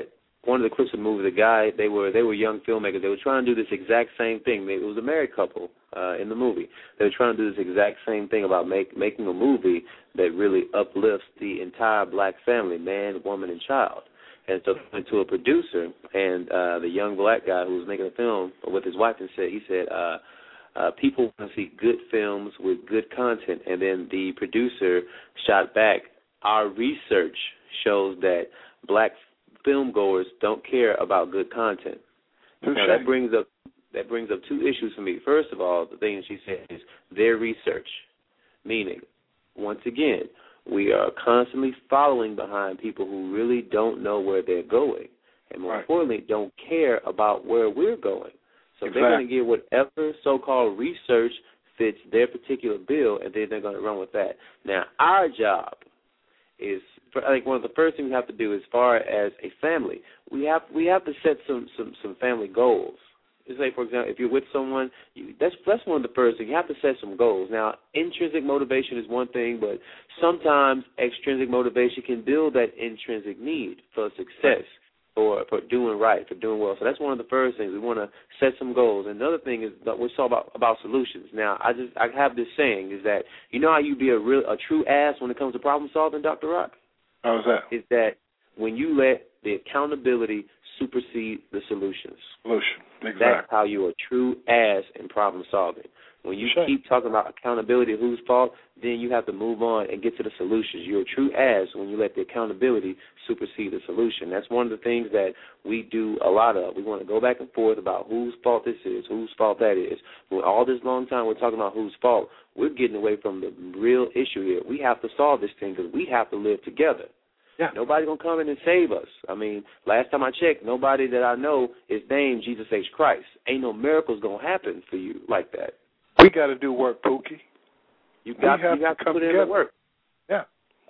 one of the clips of the movie, the guy, they were they were young filmmakers. They were trying to do this exact same thing. It was a married couple uh, in the movie. They were trying to do this exact same thing about make, making a movie that really uplifts the entire black family, man, woman, and child. And so they went to a producer, and uh, the young black guy who was making the film with his wife and said, he said, uh, uh, people want to see good films with good content. And then the producer shot back, our research shows that black film goers don't care about good content. Now, that brings up that brings up two issues for me. First of all, the thing that she said is their research, meaning, once again, we are constantly following behind people who really don't know where they're going, and more right. importantly, don't care about where we're going. So exactly. they're going to get whatever so-called research fits their particular bill, and then they're going to run with that. Now, our job is, I think one of the first things we have to do as far as a family, we have we have to set some, some, some family goals. Just like, for example, if you're with someone, you, that's that's one of the first things. You have to set some goals. Now, intrinsic motivation is one thing, but sometimes extrinsic motivation can build that intrinsic need for success, or for doing right, for doing well. So that's one of the first things. We want to set some goals. And another thing is that we talk about about solutions. Now, I just I have this saying is that, you know how you be a real a true ass when it comes to problem solving, Doctor Rock? How's that? Is that when you let the accountability supersede the solutions. Solution, exactly. That's how you're a true ass in problem solving. When you sure. keep talking about accountability, whose fault, then you have to move on and get to the solutions. You're a true ass when you let the accountability supersede the solution. That's one of the things that we do a lot of. We want to go back and forth about whose fault this is, whose fault that is. When all this long time we're talking about whose fault, we're getting away from the real issue here. We have to solve this thing because we have to live together. Yeah. Nobody's going to come in and save us. I mean, last time I checked, nobody that I know is named Jesus H. Christ. Ain't no miracles going to happen for you like that. We got to do work, Pookie. You got we have you have to, to come put together. in the work. Yeah.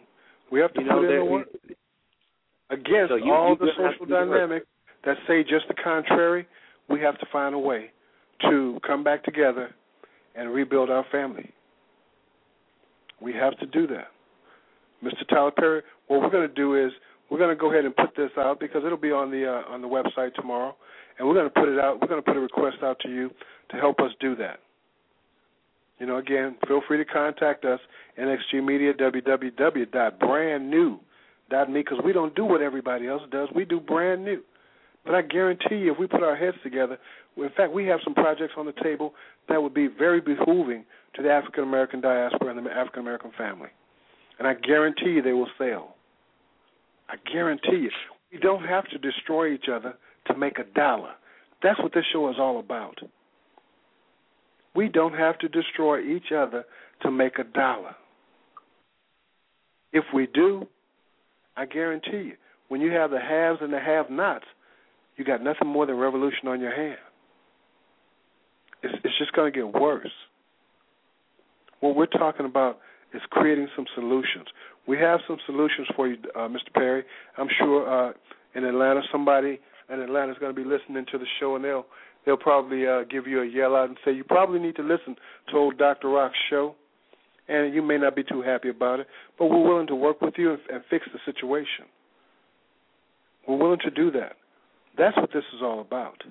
We have to you put know, in the work. Against so you, all you the social dynamics that say just the contrary, we have to find a way to come back together and rebuild our family. We have to do that. Mister Tyler Perry, what we're going to do is we're going to go ahead and put this out because it'll be on the uh, on the website tomorrow, and we're going to put it out. We're going to put a request out to you to help us do that. You know, again, feel free to contact us, N X G Media, w w w dot brand new dot me, because we don't do what everybody else does. We do brand new. But I guarantee you, if we put our heads together, in fact, we have some projects on the table that would be very behooving to the African-American diaspora and the African-American family. And I guarantee you they will sell. I guarantee you. We don't have to destroy each other to make a dollar. That's what this show is all about. We don't have to destroy each other to make a dollar. If we do, I guarantee you, when you have the haves and the have-nots, you got nothing more than revolution on your hand. It's, it's just going to get worse. What we're talking about is creating some solutions. We have some solutions for you, uh, Mister Perry. I'm sure uh, in Atlanta, somebody in Atlanta is going to be listening to the show, and they'll they'll probably uh, give you a yell out and say, you probably need to listen to old Doctor Rock's show, and you may not be too happy about it, but we're willing to work with you and, and fix the situation. We're willing to do that. That's what this is all about.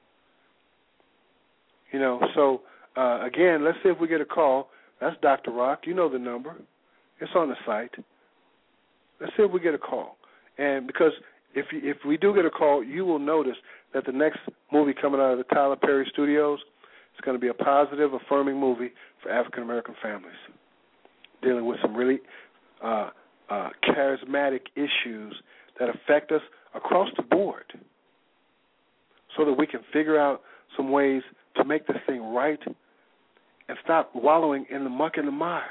You know, so, uh, again, let's see if we get a call. That's Doctor Rock. You know the number. It's on the site. Let's see if we get a call. And because if you, if we do get a call, you will notice that the next movie coming out of the Tyler Perry Studios is going to be a positive, affirming movie for African-American families, dealing with some really uh, uh, charismatic issues that affect us across the board so that we can figure out some ways to make this thing right and stop wallowing in the muck and the mire.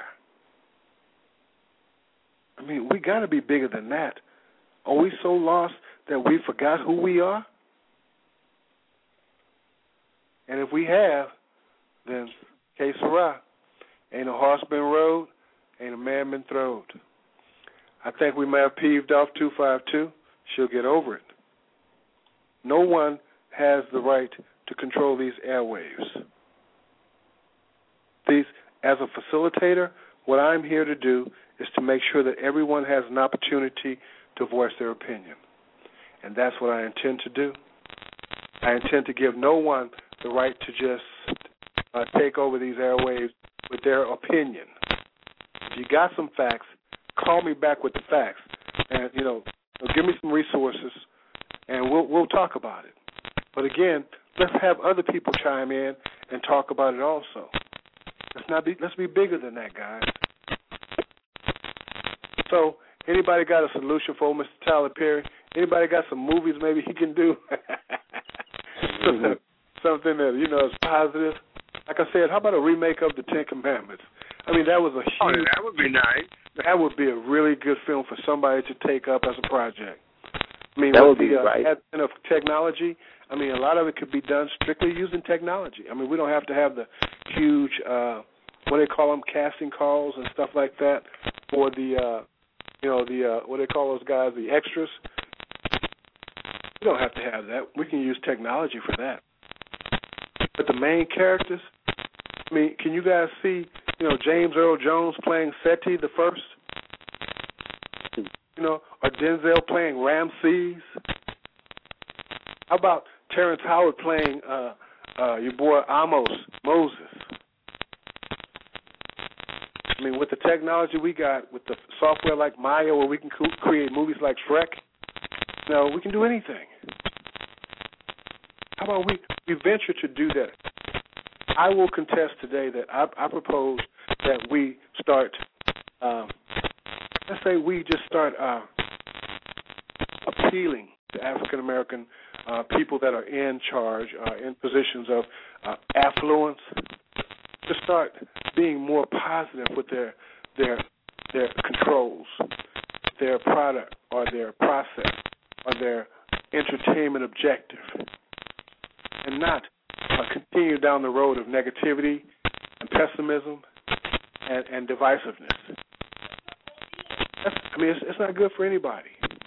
I mean, we got to be bigger than that. Are we so lost that we forgot who we are? And if we have, then que sera. Ain't a horse been rode, ain't a man been throwed. I think we may have peeved off two five two. She'll get over it. No one has the right to control these airwaves. These, as a facilitator, what I'm here to do is to make sure that everyone has an opportunity to voice their opinion. and that's what I intend to do. I intend to give no one the right to just uh, take over these airwaves with their opinion. If you got some facts, call me back with the facts, and you know, give me some resources, and we'll we'll talk about it. But again, let's have other people chime in and talk about it also. Let's not be let's be bigger than that, guys. So, anybody got a solution for Mister Tyler Perry? Anybody got some movies maybe he can do? Something that, you know, is positive. Like I said, how about a remake of the Ten Commandments? I mean, that was a huge... Oh, that would be nice. That would be a really good film for somebody to take up as a project. I mean, that with would be the uh, right. advent of technology, I mean, a lot of it could be done strictly using technology. I mean, we don't have to have the huge, uh, what do they call them, casting calls and stuff like that, or the, uh, you know, the, uh, what do they call those guys, the extras. We don't have to have that. We can use technology for that. But the main characters, I mean, can you guys see, you know, James Earl Jones playing Seti the First? You know, or Denzel playing Ramses? How about Terrence Howard playing uh, uh, your boy Amos, Moses? I mean, with the technology we got, with the software like Maya, where we can co- create movies like Shrek, you know, we can do anything. How about we, we venture to do that? I will contest today that I, I propose that we start, um, let's say we just start uh, appealing to African-American uh, people that are in charge, uh, in positions of uh, affluence, to start being more positive with their their their controls, their product or their process or their entertainment objective, and not uh, continue down the road of negativity and pessimism and, and divisiveness. That's, I mean, it's, it's not good for anybody.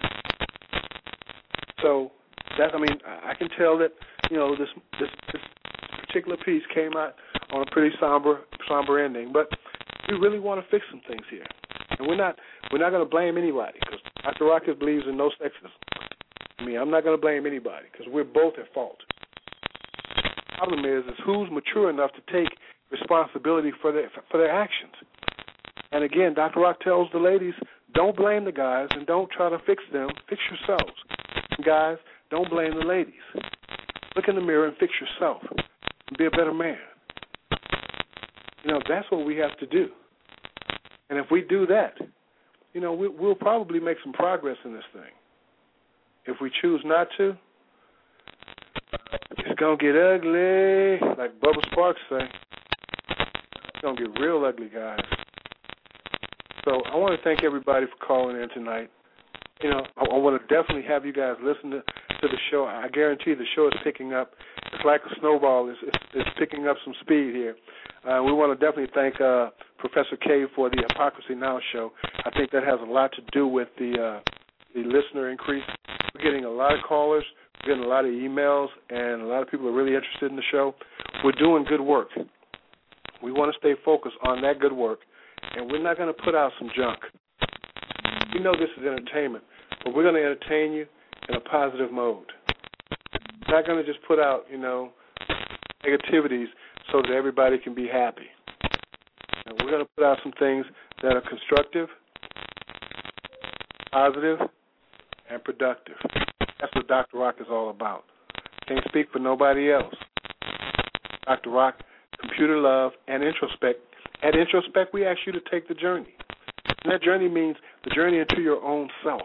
So that I mean, I can tell that you know this this, this particular piece came out on a pretty somber somber ending, but we really want to fix some things here, and we're not we're not going to blame anybody because Doctor Rocket believes in no sexism. I mean, I'm not going to blame anybody because we're both at fault. The problem is, is who's mature enough to take responsibility for their for their actions. And again, Doctor Rock tells the ladies, don't blame the guys and don't try to fix them. Fix yourselves. And guys, don't blame the ladies. Look in the mirror and fix yourself and be a better man. You know, that's what we have to do. And if we do that, you know, we, we'll probably make some progress in this thing. If we choose not to, it's going to get ugly, like Bubba Sparks say. It's going to get real ugly, guys. So I want to thank everybody for calling in tonight. You know, I, I want to definitely have you guys listen to, to the show. I guarantee the show is picking up. It's like a snowball. It's, it's, it's picking up some speed here. Uh, we want to definitely thank uh, Professor K for the Hypocrisy Now show. I think that has a lot to do with the uh, the listener increase. We're getting a lot of callers. We're getting a lot of emails, and a lot of people are really interested in the show. We're doing good work. We want to stay focused on that good work, and we're not going to put out some junk. We know this is entertainment, but we're going to entertain you in a positive mode. We're not going to just put out, you know, negativities so that everybody can be happy. And we're going to put out some things that are constructive, positive, and productive. That's what Doctor Rock is all about. Can't speak for nobody else. Doctor Rock, computer love, and introspect. At Introspect, we ask you to take the journey. And that journey means the journey into your own self.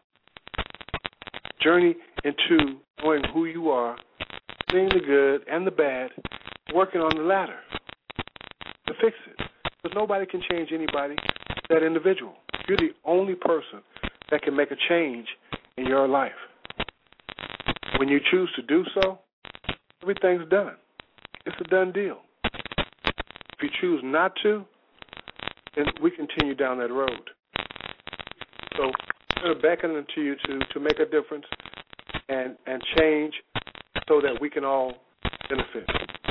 Journey into knowing who you are, seeing the good and the bad, working on the latter to fix it. Because nobody can change anybody, that individual. You're the only person that can make a change in your life. When you choose to do so, everything's done. It's a done deal. If you choose not to, then we continue down that road. So I'm going to beckon to you to, to make a difference and, and change so that we can all benefit.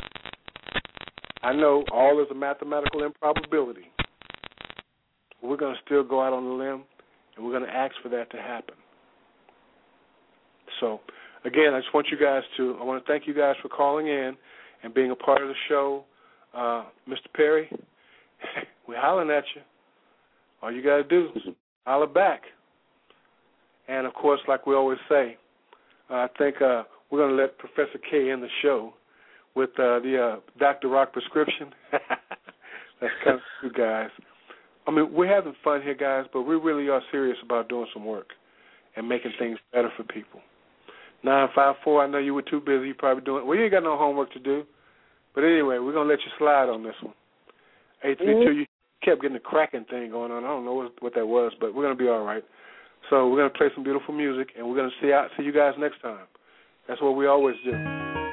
I know all is a mathematical improbability. We're going to still go out on the limb, and we're going to ask for that to happen. So, again, I just want you guys to, I want to thank you guys for calling in and being a part of the show. Uh, Mister Perry, we're hollering at you. All you got to do is holler back. And, of course, like we always say, uh, I think uh, we're going to let Professor K end the show with uh, the uh, Doctor Rock prescription. That's kind of you guys. I mean, we're having fun here, guys, but we really are serious about doing some work and making things better for people. nine five four, I know you were too busy. You probably doing, well, you ain't got no homework to do. But anyway, we're going to let you slide on this one. eight three two, you kept getting the cracking thing going on. I don't know what, what that was, but we're going to be all right. So we're going to play some beautiful music, and we're going to see out, see you guys next time. That's what we always do.